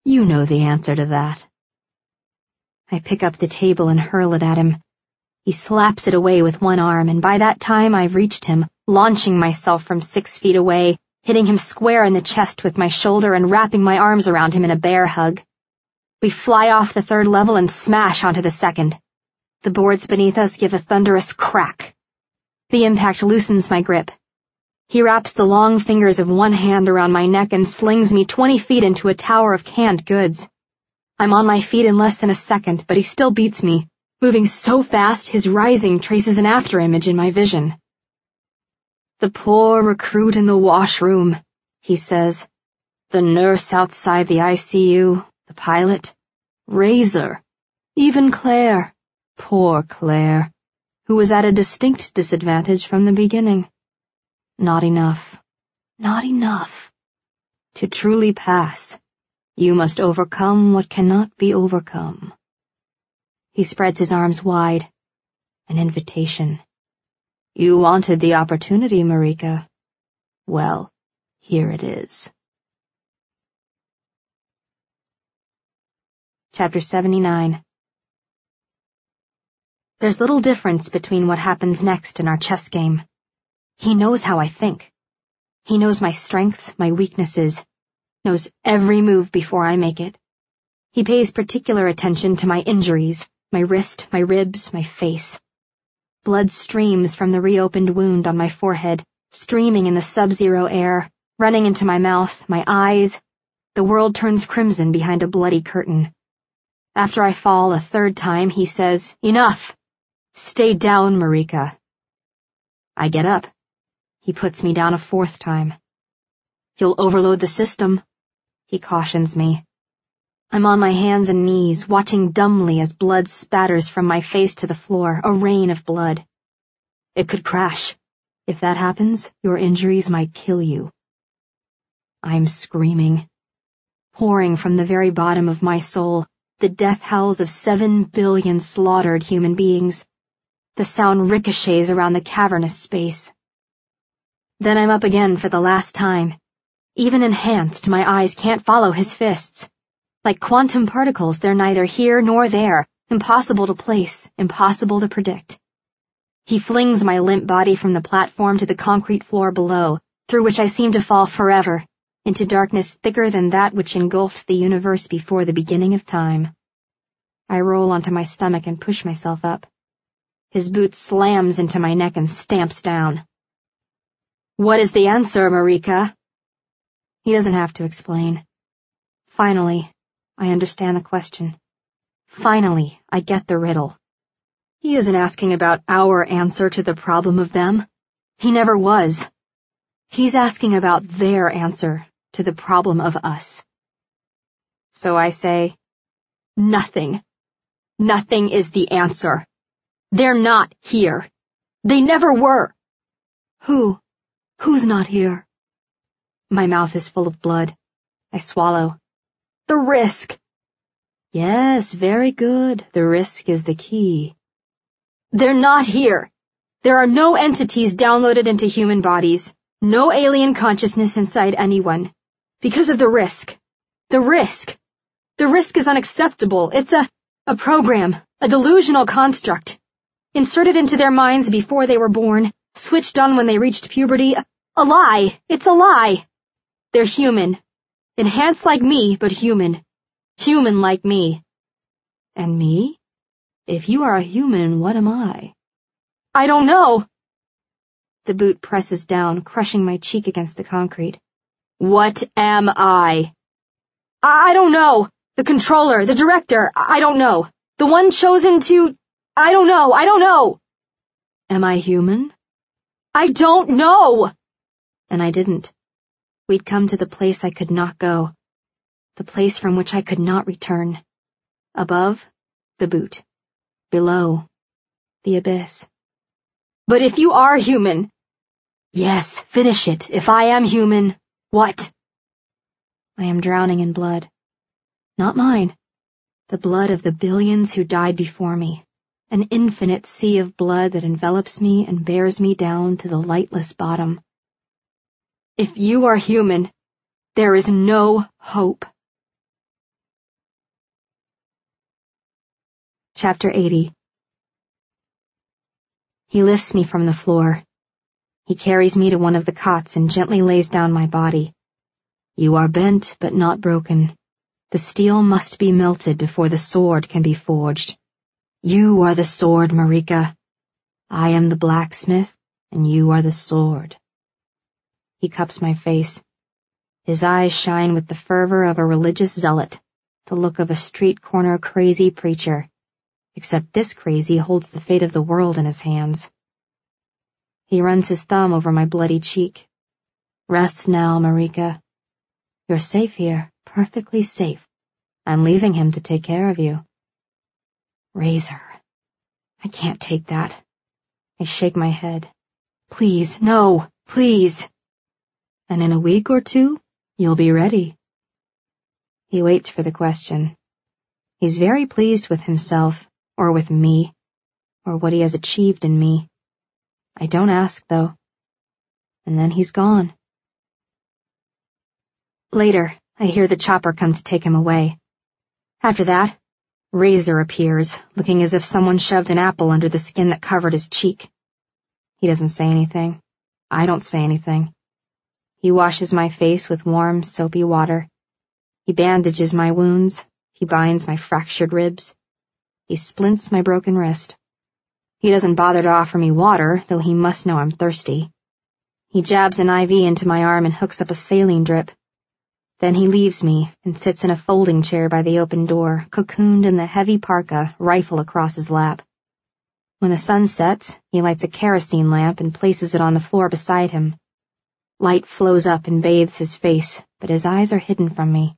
You know the answer to that. I pick up the table and hurl it at him. He slaps it away with one arm, and by that time I've reached him, launching myself from six feet away, hitting him square in the chest with my shoulder and wrapping my arms around him in a bear hug. We fly off the third level and smash onto the second. The boards beneath us give a thunderous crack. The impact loosens my grip. He wraps the long fingers of one hand around my neck and slings me twenty feet into a tower of canned goods. I'm on my feet in less than a second, but he still beats me, moving so fast his rising traces an afterimage in my vision. The poor recruit in the washroom, he says. The nurse outside the I C U, the pilot, Razor, even Claire, poor Claire, who was at a distinct disadvantage from the beginning. Not enough, not enough. To truly pass, you must overcome what cannot be overcome. He spreads his arms wide, an invitation. You wanted the opportunity, Marika. Well, here it is. Chapter seventy-nine. There's little difference between what happens next in our chess game. He knows how I think. He knows my strengths, my weaknesses, knows every move before I make it. He pays particular attention to my injuries, my wrist, my ribs, my face. Blood streams from the reopened wound on my forehead, streaming in the sub-zero air, running into my mouth, my eyes. The world turns crimson behind a bloody curtain. After I fall a third time, he says, Enough! Stay down, Marika. I get up. He puts me down a fourth time. You'll overload the system, he cautions me. I'm on my hands and knees, watching dumbly as blood spatters from my face to the floor, a rain of blood. It could crash. If that happens, your injuries might kill you. I'm screaming. Pouring from the very bottom of my soul, the death howls of seven billion slaughtered human beings. The sound ricochets around the cavernous space. Then I'm up again for the last time. Even enhanced, my eyes can't follow his fists. Like quantum particles, they're neither here nor there, impossible to place, impossible to predict. He flings my limp body from the platform to the concrete floor below, through which I seem to fall forever, into darkness thicker than that which engulfed the universe before the beginning of time. I roll onto my stomach and push myself up. His boot slams into my neck and stamps down. What is the answer, Marika? He doesn't have to explain. Finally, I understand the question. Finally, I get the riddle. He isn't asking about our answer to the problem of them. He never was. He's asking about their answer to the problem of us. So I say, nothing. Nothing is the answer. They're not here. They never were. Who? Who's not here? My mouth is full of blood. I swallow. The risk. Yes, very good. The risk is the key. They're not here. There are no entities downloaded into human bodies. No alien consciousness inside anyone. Because of the risk. The risk. The risk is unacceptable. It's a, a program, a delusional construct. Inserted into their minds before they were born, switched on when they reached puberty. A, a lie. It's a lie. They're human. Enhanced like me, but human. Human like me. And me? If you are a human, what am I? I don't know. The boot presses down, crushing my cheek against the concrete. What am I? I don't know. The controller, the director, I don't know. The one chosen to... I don't know, I don't know. Am I human? I don't know. And I didn't. We'd come to the place I could not go. The place from which I could not return. Above, the boot. Below, the abyss. But if you are human... Yes, finish it. If I am human, what? I am drowning in blood. Not mine. The blood of the billions who died before me. An infinite sea of blood that envelops me and bears me down to the lightless bottom. If you are human, there is no hope. Chapter eighty. He lifts me from the floor. He carries me to one of the cots and gently lays down my body. You are bent, but not broken. The steel must be melted before the sword can be forged. You are the sword, Marika. I am the blacksmith, and you are the sword. He cups my face. His eyes shine with the fervor of a religious zealot, the look of a street corner crazy preacher, except this crazy holds the fate of the world in his hands. He runs his thumb over my bloody cheek. Rest now, Marika. You're safe here, perfectly safe. I'm leaving him to take care of you. Razor. I can't take that. I shake my head. Please, no, please. And in a week or two, you'll be ready. He waits for the question. He's very pleased with himself, or with me, or what he has achieved in me. I don't ask, though. And then he's gone. Later, I hear the chopper come to take him away. After that, Razor appears, looking as if someone shoved an apple under the skin that covered his cheek. He doesn't say anything. I don't say anything. He washes my face with warm, soapy water. He bandages my wounds. He binds my fractured ribs. He splints my broken wrist. He doesn't bother to offer me water, though he must know I'm thirsty. He jabs an I V into my arm and hooks up a saline drip. Then he leaves me and sits in a folding chair by the open door, cocooned in the heavy parka, rifle across his lap. When the sun sets, he lights a kerosene lamp and places it on the floor beside him. Light flows up and bathes his face, but his eyes are hidden from me.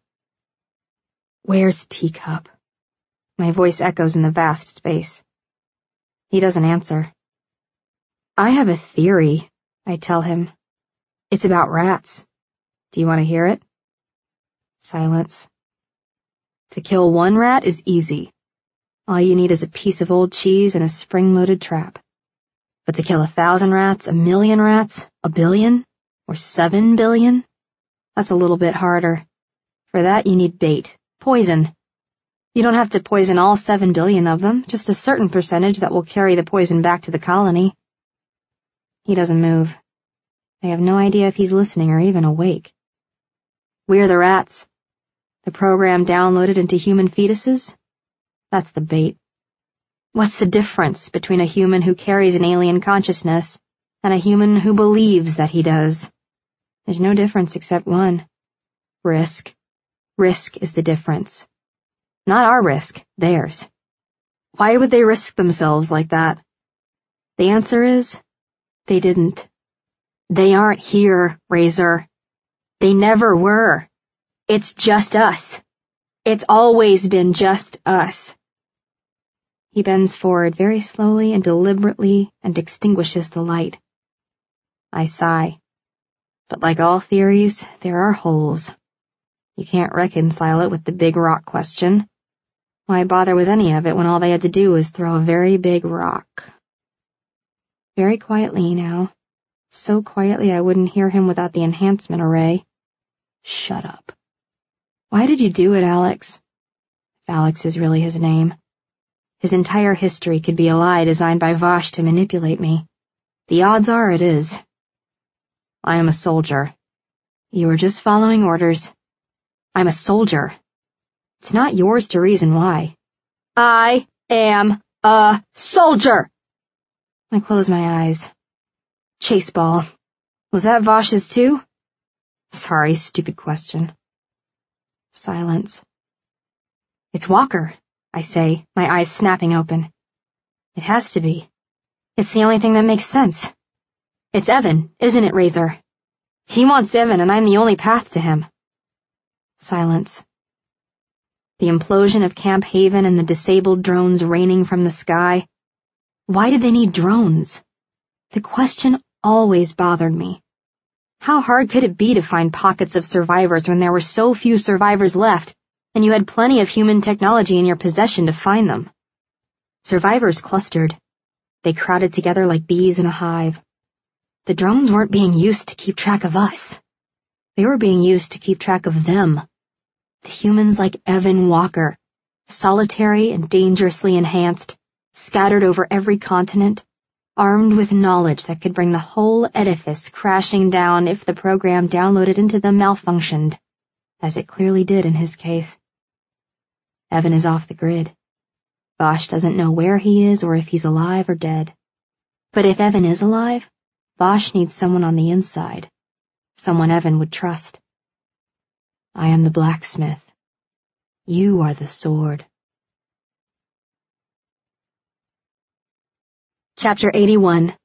Where's Teacup? My voice echoes in the vast space. He doesn't answer. I have a theory, I tell him. It's about rats. Do you want to hear it? Silence. To kill one rat is easy. All you need is a piece of old cheese and a spring-loaded trap. But to kill a thousand rats, a million rats, a billion, or seven billion? That's a little bit harder. For that you need bait, poison. You don't have to poison all seven billion of them, just a certain percentage that will carry the poison back to the colony. He doesn't move. I have no idea if he's listening or even awake. We're the rats. The program downloaded into human fetuses? That's the bait. What's the difference between a human who carries an alien consciousness and a human who believes that he does? There's no difference except one. Risk. Risk is the difference. Not our risk, theirs. Why would they risk themselves like that? The answer is, they didn't. They aren't here, Razor. They never were. It's just us. It's always been just us. He bends forward very slowly and deliberately and extinguishes the light. I sigh. But like all theories, there are holes. You can't reconcile it with the big rock question. Why bother with any of it when all they had to do was throw a very big rock? Very quietly now. So quietly I wouldn't hear him without the enhancement array. Shut up. Why did you do it, Alex? If Alex is really his name. His entire history could be a lie designed by Vosh to manipulate me. The odds are it is. I am a soldier. You were just following orders. I'm a soldier. It's not yours to reason why. I am a soldier! I close my eyes. Chase ball. Was that Vosh's too? Sorry, stupid question. Silence. It's Walker, I say, my eyes snapping open. It has to be. It's the only thing that makes sense. It's Evan, isn't it, Razor? He wants Evan, and I'm the only path to him. Silence. The implosion of Camp Haven and the disabled drones raining from the sky. Why did they need drones? The question always bothered me. How hard could it be to find pockets of survivors when there were so few survivors left, and you had plenty of human technology in your possession to find them? Survivors clustered. They crowded together like bees in a hive. The drones weren't being used to keep track of us. They were being used to keep track of them. The humans like Evan Walker, solitary and dangerously enhanced, scattered over every continent, armed with knowledge that could bring the whole edifice crashing down if the program downloaded into them malfunctioned, as it clearly did in his case. Evan is off the grid. Vosh doesn't know where he is or if he's alive or dead. But if Evan is alive, Vosh needs someone on the inside, someone Evan would trust. I am the blacksmith. You are the sword. Chapter eighty-one.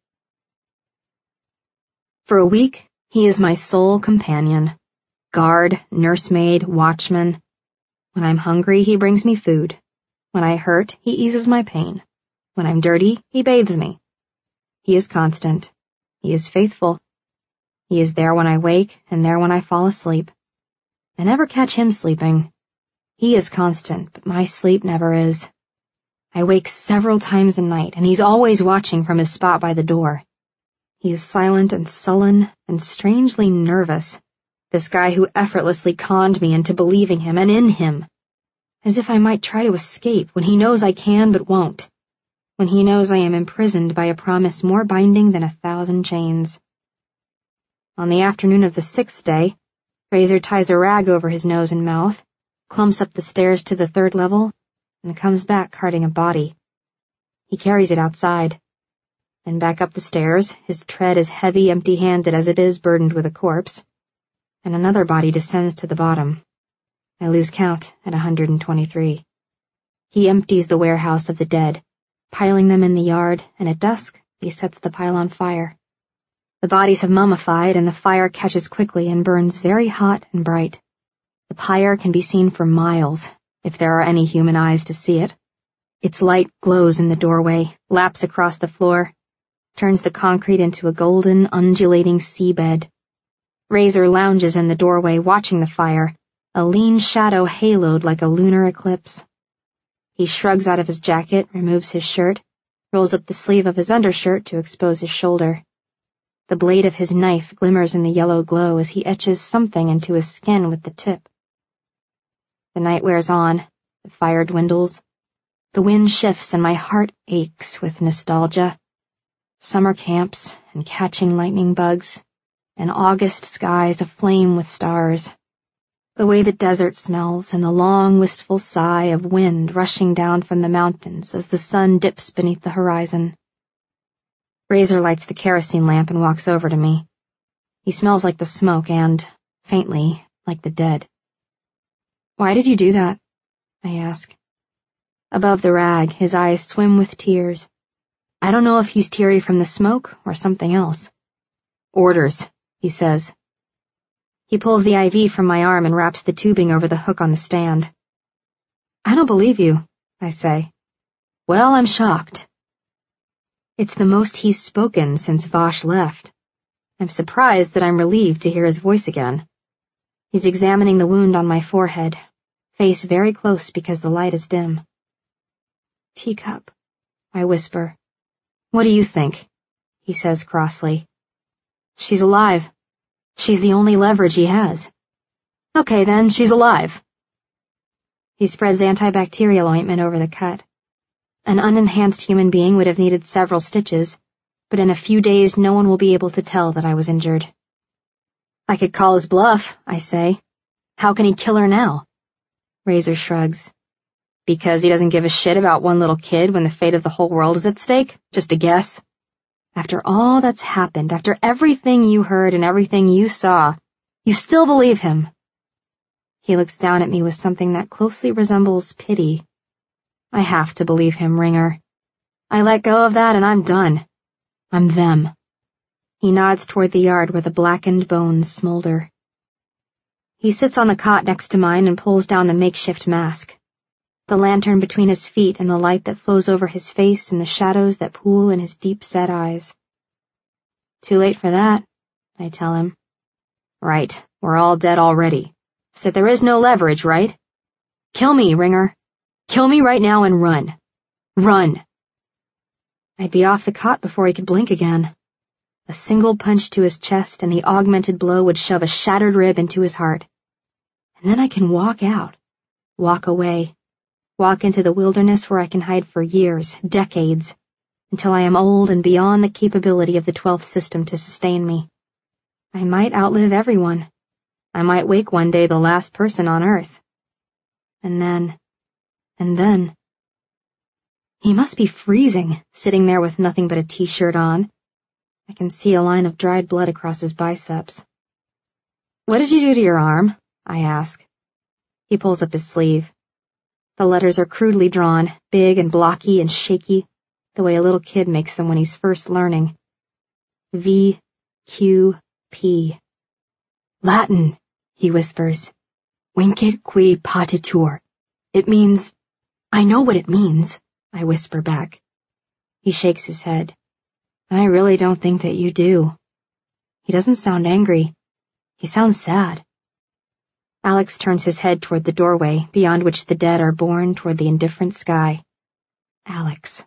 For a week, he is my sole companion. Guard, nursemaid, watchman. When I'm hungry, he brings me food. When I hurt, he eases my pain. When I'm dirty, he bathes me. He is constant. He is faithful. He is there when I wake and there when I fall asleep. I never catch him sleeping. He is constant, but my sleep never is. I wake several times a night, and he's always watching from his spot by the door. He is silent and sullen and strangely nervous, this guy who effortlessly conned me into believing him and in him, as if I might try to escape when he knows I can but won't, when he knows I am imprisoned by a promise more binding than a thousand chains. On the afternoon of the sixth day, Razor ties a rag over his nose and mouth, clumps up the stairs to the third level, and comes back carting a body. He carries it outside. Then back up the stairs, his tread as heavy, empty-handed as it is burdened with a corpse, and another body descends to the bottom. I lose count at one hundred twenty-three. He empties the warehouse of the dead, piling them in the yard, and at dusk he sets the pile on fire. The bodies have mummified, and the fire catches quickly and burns very hot and bright. The pyre can be seen for miles, if there are any human eyes to see it. Its light glows in the doorway, laps across the floor, turns the concrete into a golden, undulating seabed. Razor lounges in the doorway, watching the fire, a lean shadow haloed like a lunar eclipse. He shrugs out of his jacket, removes his shirt, rolls up the sleeve of his undershirt to expose his shoulder. The blade of his knife glimmers in the yellow glow as he etches something into his skin with the tip. The night wears on, the fire dwindles, the wind shifts and my heart aches with nostalgia. Summer camps and catching lightning bugs, and August skies aflame with stars. The way the desert smells and the long wistful sigh of wind rushing down from the mountains as the sun dips beneath the horizon. Razor lights the kerosene lamp and walks over to me. He smells like the smoke and, faintly, like the dead. Why did you do that? I ask. Above the rag, his eyes swim with tears. I don't know if he's teary from the smoke or something else. Orders, he says. He pulls the I V from my arm and wraps the tubing over the hook on the stand. I don't believe you, I say. Well, I'm shocked. It's the most he's spoken since Vosh left. I'm surprised that I'm relieved to hear his voice again. He's examining the wound on my forehead, face very close because the light is dim. Teacup, I whisper. What do you think? He says crossly. She's alive. She's the only leverage he has. Okay then, she's alive. He spreads antibacterial ointment over the cut. An unenhanced human being would have needed several stitches, but in a few days no one will be able to tell that I was injured. I could call his bluff, I say. How can he kill her now? Razor shrugs. Because he doesn't give a shit about one little kid when the fate of the whole world is at stake? Just a guess? After all that's happened, after everything you heard and everything you saw, you still believe him. He looks down at me with something that closely resembles pity. I have to believe him, Ringer. I let go of that and I'm done. I'm them. He nods toward the yard where the blackened bones smolder. He sits on the cot next to mine and pulls down the makeshift mask. The lantern between his feet and the light that flows over his face and the shadows that pool in his deep-set eyes. Too late for that, I tell him. Right, we're all dead already. So there is no leverage, right? Kill me, Ringer. Kill me right now and run. Run. I'd be off the cot before he could blink again. A single punch to his chest and the augmented blow would shove a shattered rib into his heart. And then I can walk out. Walk away. walk into the wilderness where I can hide for years, decades, until I am old and beyond the capability of the twelfth system to sustain me. I might outlive everyone. I might wake one day the last person on Earth. And then, and then... He must be freezing, sitting there with nothing but a t-shirt on. I can see a line of dried blood across his biceps. "What did you do to your arm?" I ask. He pulls up his sleeve. The letters are crudely drawn, big and blocky and shaky, the way a little kid makes them when he's first learning. V, Q, P. "Latin," he whispers. "Vincit qui patitur. It means—" "I know what it means," I whisper back. He shakes his head. "I really don't think that you do." He doesn't sound angry. He sounds sad. Alex turns his head toward the doorway, beyond which the dead are born toward the indifferent sky. Alex.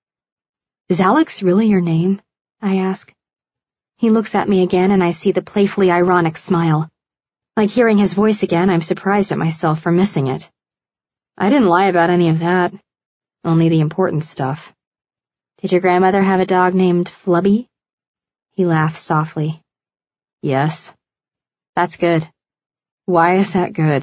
"Is Alex really your name?" I ask. He looks at me again, and I see the playfully ironic smile. Like hearing his voice again, I'm surprised at myself for missing it. I didn't lie about any of that. Only the important stuff. "Did your grandmother have a dog named Flubby?" He laughs softly. "Yes." "That's good." "Why is that good?"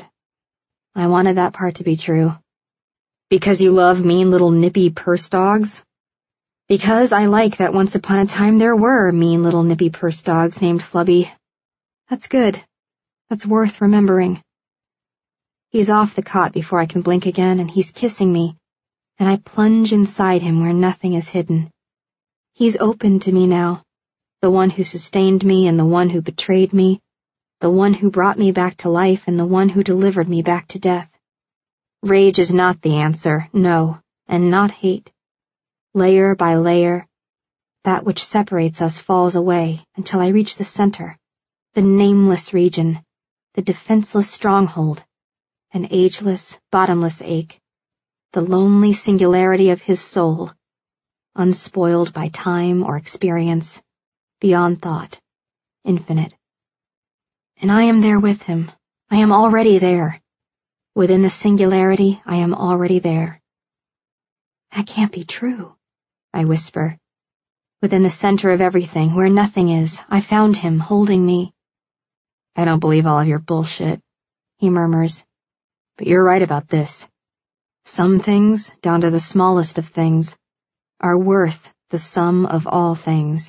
I wanted that part to be true. "Because you love mean little nippy purse dogs?" "Because I like that once upon a time there were mean little nippy purse dogs named Flubby. That's good. That's worth remembering." He's off the cot before I can blink again, and he's kissing me, and I plunge inside him where nothing is hidden. He's open to me now, the one who sustained me and the one who betrayed me, the one who brought me back to life and the one who delivered me back to death. Rage is not the answer, no, and not hate. Layer by layer, that which separates us falls away until I reach the center, the nameless region, the defenseless stronghold, an ageless, bottomless ache, the lonely singularity of his soul, unspoiled by time or experience, beyond thought, infinite. And I am there with him. I am already there. Within the singularity, I am already there. "That can't be true," I whisper. Within the center of everything, where nothing is, I found him, holding me. "I don't believe all of your bullshit," he murmurs. "But you're right about this. Some things, down to the smallest of things, are worth the sum of all things."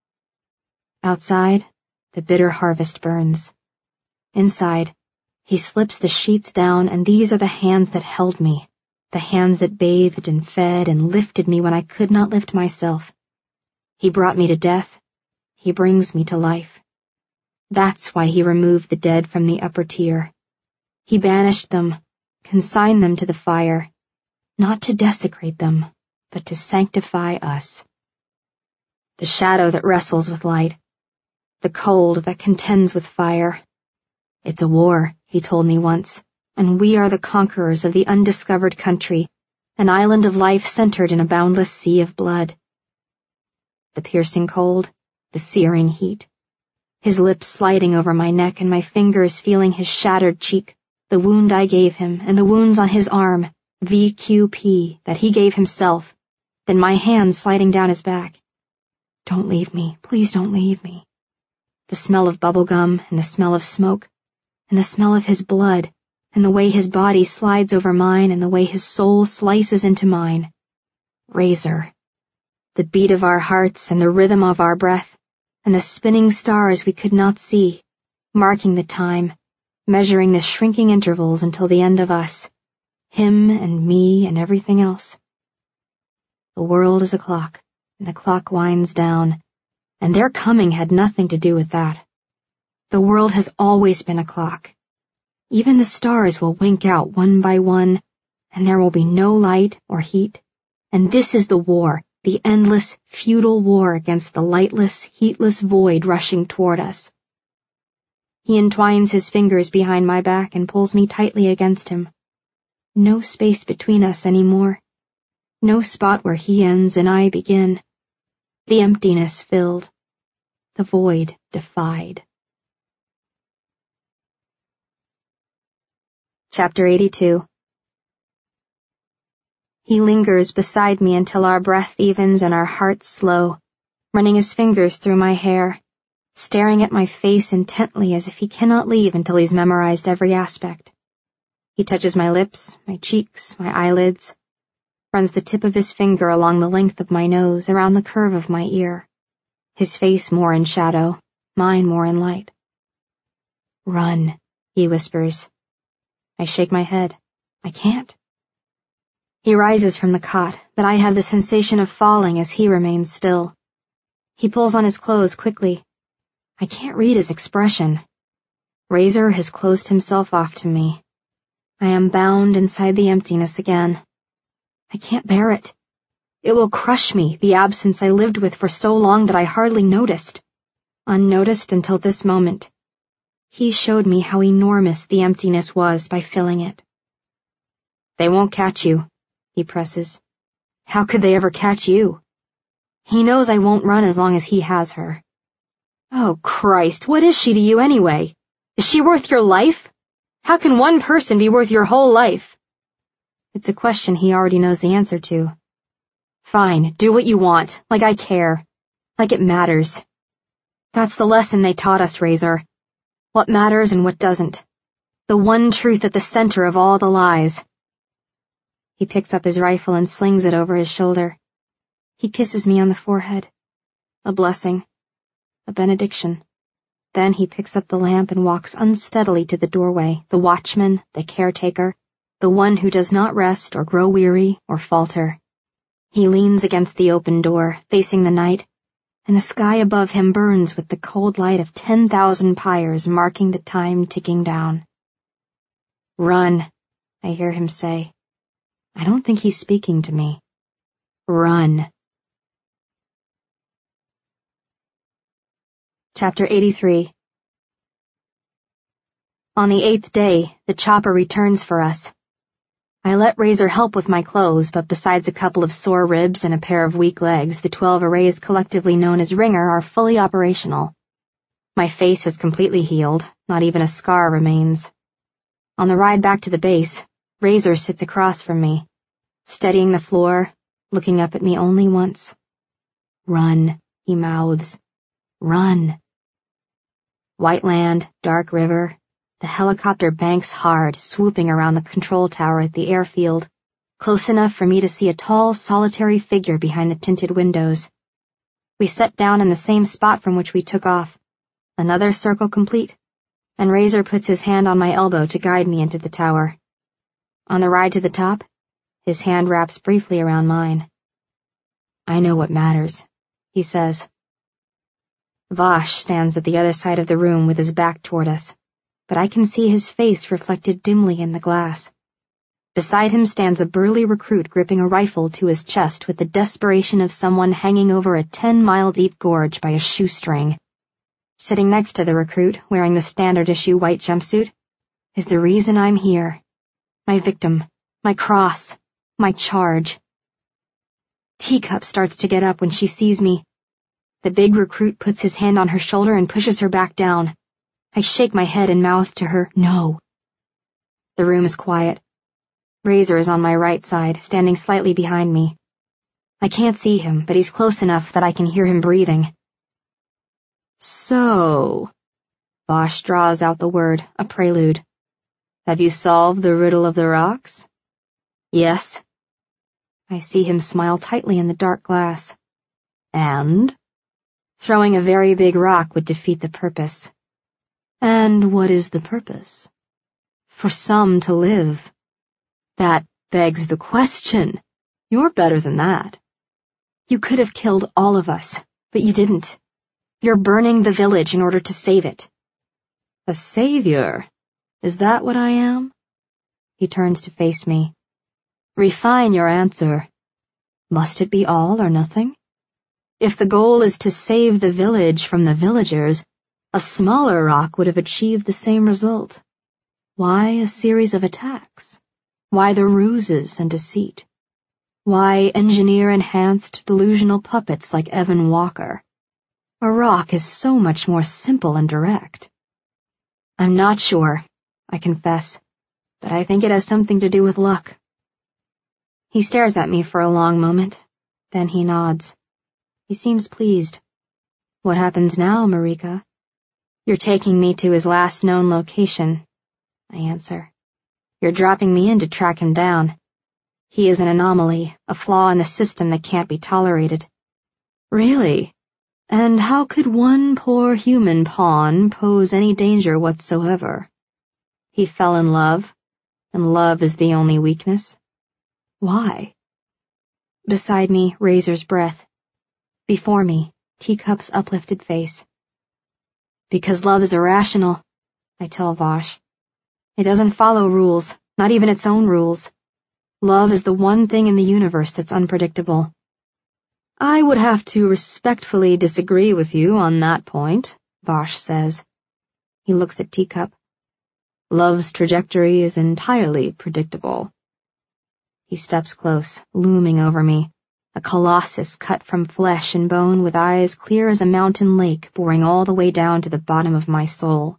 Outside, the bitter harvest burns. Inside, he slips the sheets down, and these are the hands that held me, the hands that bathed and fed and lifted me when I could not lift myself. He brought me to death. He brings me to life. That's why he removed the dead from the upper tier. He banished them, consigned them to the fire, not to desecrate them, but to sanctify us. The shadow that wrestles with light, the cold that contends with fire. It's a war, he told me once, and we are the conquerors of the undiscovered country, an island of life centered in a boundless sea of blood. The piercing cold, the searing heat, his lips sliding over my neck and my fingers feeling his shattered cheek, the wound I gave him, and the wounds on his arm, V Q P, that he gave himself, then my hands sliding down his back. "Don't leave me, please don't leave me." The smell of bubble gum, and the smell of smoke, and the smell of his blood, and the way his body slides over mine, and the way his soul slices into mine. Razor. The beat of our hearts, and the rhythm of our breath, and the spinning stars we could not see, marking the time, measuring the shrinking intervals until the end of us, him and me and everything else. The world is a clock, and the clock winds down, and their coming had nothing to do with that. The world has always been a clock. Even the stars will wink out one by one, and there will be no light or heat, and this is the war, the endless, futile war against the lightless, heatless void rushing toward us. He entwines his fingers behind my back and pulls me tightly against him. No space between us anymore. No spot where he ends and I begin. The emptiness filled. The void defied. Chapter eighty-two. He lingers beside me until our breath evens and our hearts slow, running his fingers through my hair, staring at my face intently as if he cannot leave until he's memorized every aspect. He touches my lips, my cheeks, my eyelids, runs the tip of his finger along the length of my nose, around the curve of my ear. His face more in shadow, mine more in light. "Run," he whispers. I shake my head. I can't. He rises from the cot, but I have the sensation of falling as he remains still. He pulls on his clothes quickly. I can't read his expression. Razor has closed himself off to me. I am bound inside the emptiness again. I can't bear it. It will crush me, the absence I lived with for so long that I hardly noticed. Unnoticed until this moment. He showed me how enormous the emptiness was by filling it. "They won't catch you," he presses. "How could they ever catch you?" He knows I won't run as long as he has her. "Oh, Christ, what is she to you anyway? Is she worth your life? How can one person be worth your whole life?" It's a question he already knows the answer to. "Fine, do what you want, like I care, like it matters. That's the lesson they taught us, Razor. What matters and what doesn't. The one truth at the center of all the lies." He picks up his rifle and slings it over his shoulder. He kisses me on the forehead. A blessing. A benediction. Then he picks up the lamp and walks unsteadily to the doorway, the watchman, the caretaker, the one who does not rest or grow weary or falter. He leans against the open door, facing the night, and the sky above him burns with the cold light of ten thousand pyres marking the time ticking down. "Run," I hear him say. I don't think he's speaking to me. Run. Chapter eighty-three. On the eighth day, the chopper returns for us. I let Razor help with my clothes, but besides a couple of sore ribs and a pair of weak legs, the twelve arrays collectively known as Ringer are fully operational. My face has completely healed, not even a scar remains. On the ride back to the base, Razor sits across from me, steadying the floor, looking up at me only once. "Run," he mouths. "Run." White land, dark river. The helicopter banks hard, swooping around the control tower at the airfield, close enough for me to see a tall, solitary figure behind the tinted windows. We set down in the same spot from which we took off. Another circle complete, and Razor puts his hand on my elbow to guide me into the tower. On the ride to the top, his hand wraps briefly around mine. "I know what matters," he says. Vosh stands at the other side of the room with his back toward us, but I can see his face reflected dimly in the glass. Beside him stands a burly recruit gripping a rifle to his chest with the desperation of someone hanging over a ten-mile-deep gorge by a shoestring. Sitting next to the recruit, wearing the standard-issue white jumpsuit, is the reason I'm here. My victim, my cross, my charge. Teacup starts to get up when she sees me. The big recruit puts his hand on her shoulder and pushes her back down. I shake my head and mouth to her, "No." The room is quiet. Razor is on my right side, standing slightly behind me. I can't see him, but he's close enough that I can hear him breathing. "So," Vosh draws out the word, a prelude. "Have you solved the riddle of the rocks?" "Yes." I see him smile tightly in the dark glass. "And?" "Throwing a very big rock would defeat the purpose." "And what is the purpose?" "For some to live." "That begs the question. You're better than that." "You could have killed all of us, but you didn't. You're burning the village in order to save it." "A savior? Is that what I am?" He turns to face me. "Refine your answer. Must it be all or nothing? If the goal is to save the village from the villagers, a smaller rock would have achieved the same result. Why a series of attacks? Why the ruses and deceit? Why engineer enhanced delusional puppets like Evan Walker? A rock is so much more simple and direct." "I'm not sure," I confess, "but I think it has something to do with luck." He stares at me for a long moment, then he nods. He seems pleased. What happens now, Marika? You're taking me to his last known location, I answer. You're dropping me in to track him down. He is an anomaly, a flaw in the system that can't be tolerated. Really? And how could one poor human pawn pose any danger whatsoever? He fell in love, and love is the only weakness. Why? Beside me, Razor's breath. Before me, Teacup's uplifted face. Because love is irrational, I tell Vosh. It doesn't follow rules, not even its own rules. Love is the one thing in the universe that's unpredictable. I would have to respectfully disagree with you on that point, Vosh says. He looks at Teacup. Love's trajectory is entirely predictable. He steps close, looming over me, a colossus cut from flesh and bone with eyes clear as a mountain lake boring all the way down to the bottom of my soul.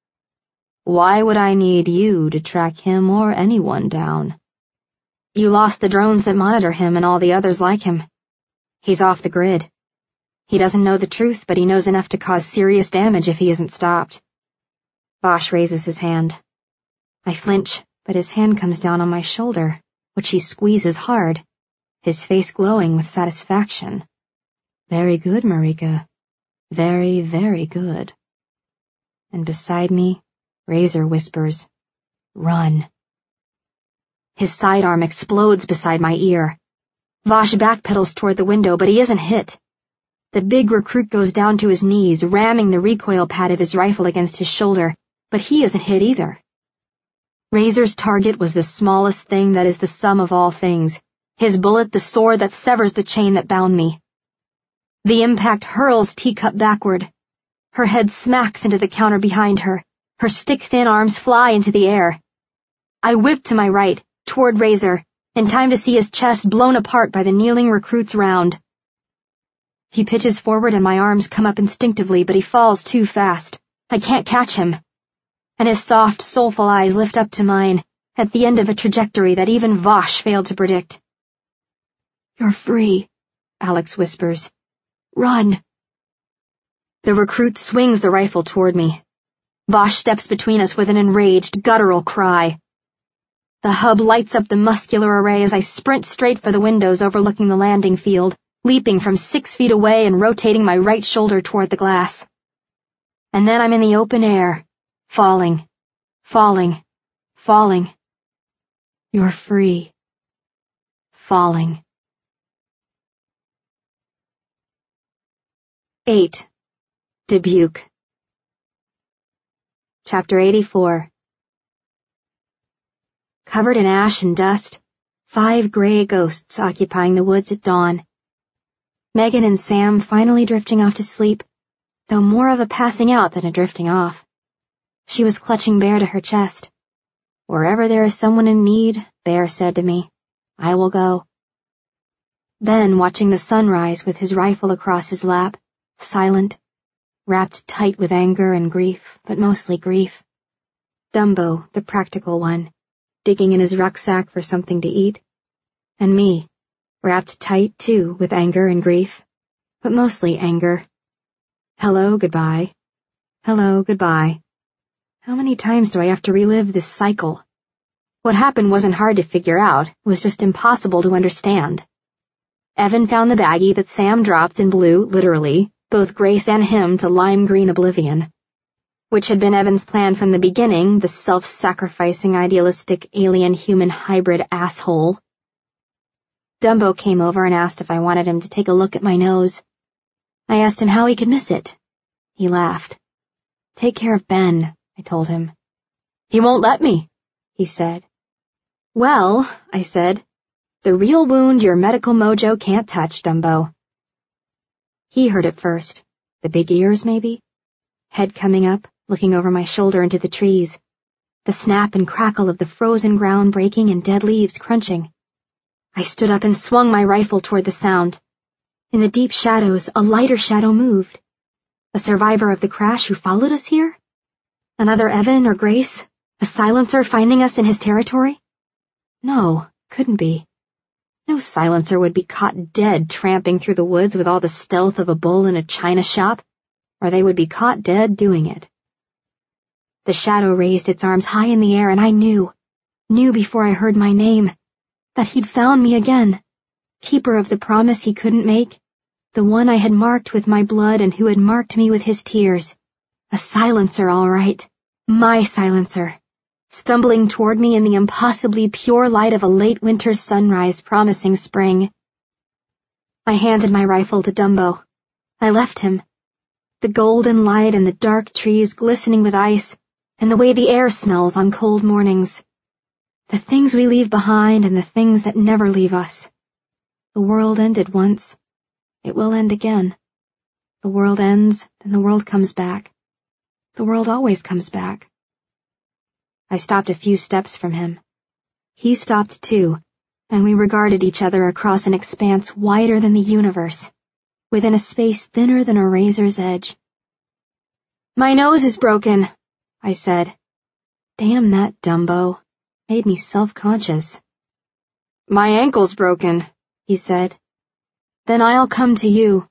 Why would I need you to track him or anyone down? You lost the drones that monitor him and all the others like him. He's off the grid. He doesn't know the truth, but he knows enough to cause serious damage if he isn't stopped. Vosh raises his hand. I flinch, but his hand comes down on my shoulder, which he squeezes hard, his face glowing with satisfaction. Very good, Marika. Very, very good. And beside me, Razor whispers, Run. His sidearm explodes beside my ear. Vosh backpedals toward the window, but he isn't hit. The big recruit goes down to his knees, ramming the recoil pad of his rifle against his shoulder, but he isn't hit either. Razor's target was the smallest thing that is the sum of all things, his bullet the sword that severs the chain that bound me. The impact hurls Teacup backward. Her head smacks into the counter behind her, her stick-thin arms fly into the air. I whip to my right, toward Razor, in time to see his chest blown apart by the kneeling recruit's round. He pitches forward and my arms come up instinctively, but he falls too fast. I can't catch him. And his soft, soulful eyes lift up to mine, at the end of a trajectory that even Vosh failed to predict. You're free, Alex whispers. Run. The recruit swings the rifle toward me. Vosh steps between us with an enraged, guttural cry. The hub lights up the muscular array as I sprint straight for the windows overlooking the landing field, leaping from six feet away and rotating my right shoulder toward the glass. And then I'm in the open air, falling, falling, falling. You're free. Falling. eight. Dubuque. Chapter eighty-four. Covered in ash and dust, five gray ghosts occupying the woods at dawn. Megan and Sam finally drifting off to sleep, though more of a passing out than a drifting off. She was clutching Bear to her chest. Wherever there is someone in need, Bear said to me, I will go. Ben watching the sunrise with his rifle across his lap, silent, wrapped tight with anger and grief, but mostly grief. Dumbo, the practical one, digging in his rucksack for something to eat. And me, wrapped tight, too, with anger and grief, but mostly anger. Hello, goodbye. Hello, goodbye. How many times do I have to relive this cycle? What happened wasn't hard to figure out, it was just impossible to understand. Evan found the baggie that Sam dropped and blew, literally, both Grace and him to lime green oblivion, which had been Evan's plan from the beginning, the self-sacrificing, idealistic, alien-human hybrid asshole. Dumbo came over and asked if I wanted him to take a look at my nose. I asked him how he could miss it. He laughed. Take care of Ben, I told him. He won't let me, he said. Well, I said, the real wound your medical mojo can't touch, Dumbo. He heard it first. The big ears, maybe? Head coming up, looking over my shoulder into the trees. The snap and crackle of the frozen ground breaking and dead leaves crunching. I stood up and swung my rifle toward the sound. In the deep shadows, a lighter shadow moved. A survivor of the crash who followed us here? Another Evan or Grace? A silencer finding us in his territory? No, couldn't be. No silencer would be caught dead tramping through the woods with all the stealth of a bull in a china shop, or they would be caught dead doing it. The shadow raised its arms high in the air, and I knew, knew before I heard my name, that he'd found me again, keeper of the promise he couldn't make, the one I had marked with my blood and who had marked me with his tears. A silencer, all right. My silencer. Stumbling toward me in the impossibly pure light of a late winter's sunrise promising spring. I handed my rifle to Dumbo. I left him. The golden light and the dark trees glistening with ice, and the way the air smells on cold mornings. The things we leave behind and the things that never leave us. The world ended once. It will end again. The world ends, then the world comes back. The world always comes back. I stopped a few steps from him. He stopped too, and we regarded each other across an expanse wider than the universe, within a space thinner than a razor's edge. "My nose is broken," I said. Damn that Dumbo. Made me self-conscious. "My ankle's broken," he said. "Then I'll come to you."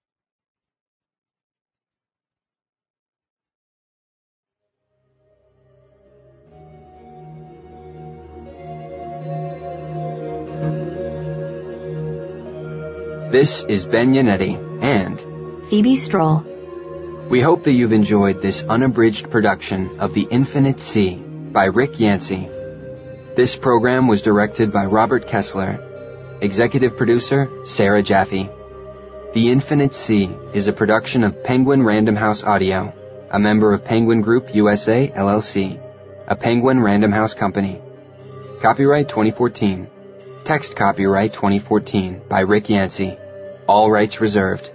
This is Ben Yannetti and Phoebe Stroll. We hope that you've enjoyed this unabridged production of The Infinite Sea by Rick Yancey. This program was directed by Robert Kessler. Executive producer, Sarah Jaffe. The Infinite Sea is a production of Penguin Random House Audio, a member of Penguin Group U S A, L L C, a Penguin Random House company. Copyright twenty fourteen. Text copyright twenty fourteen by Rick Yancey. All rights reserved.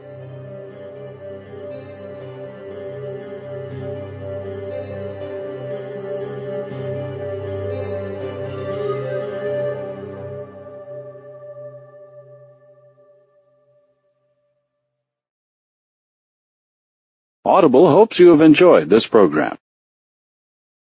Audible hopes you have enjoyed this program.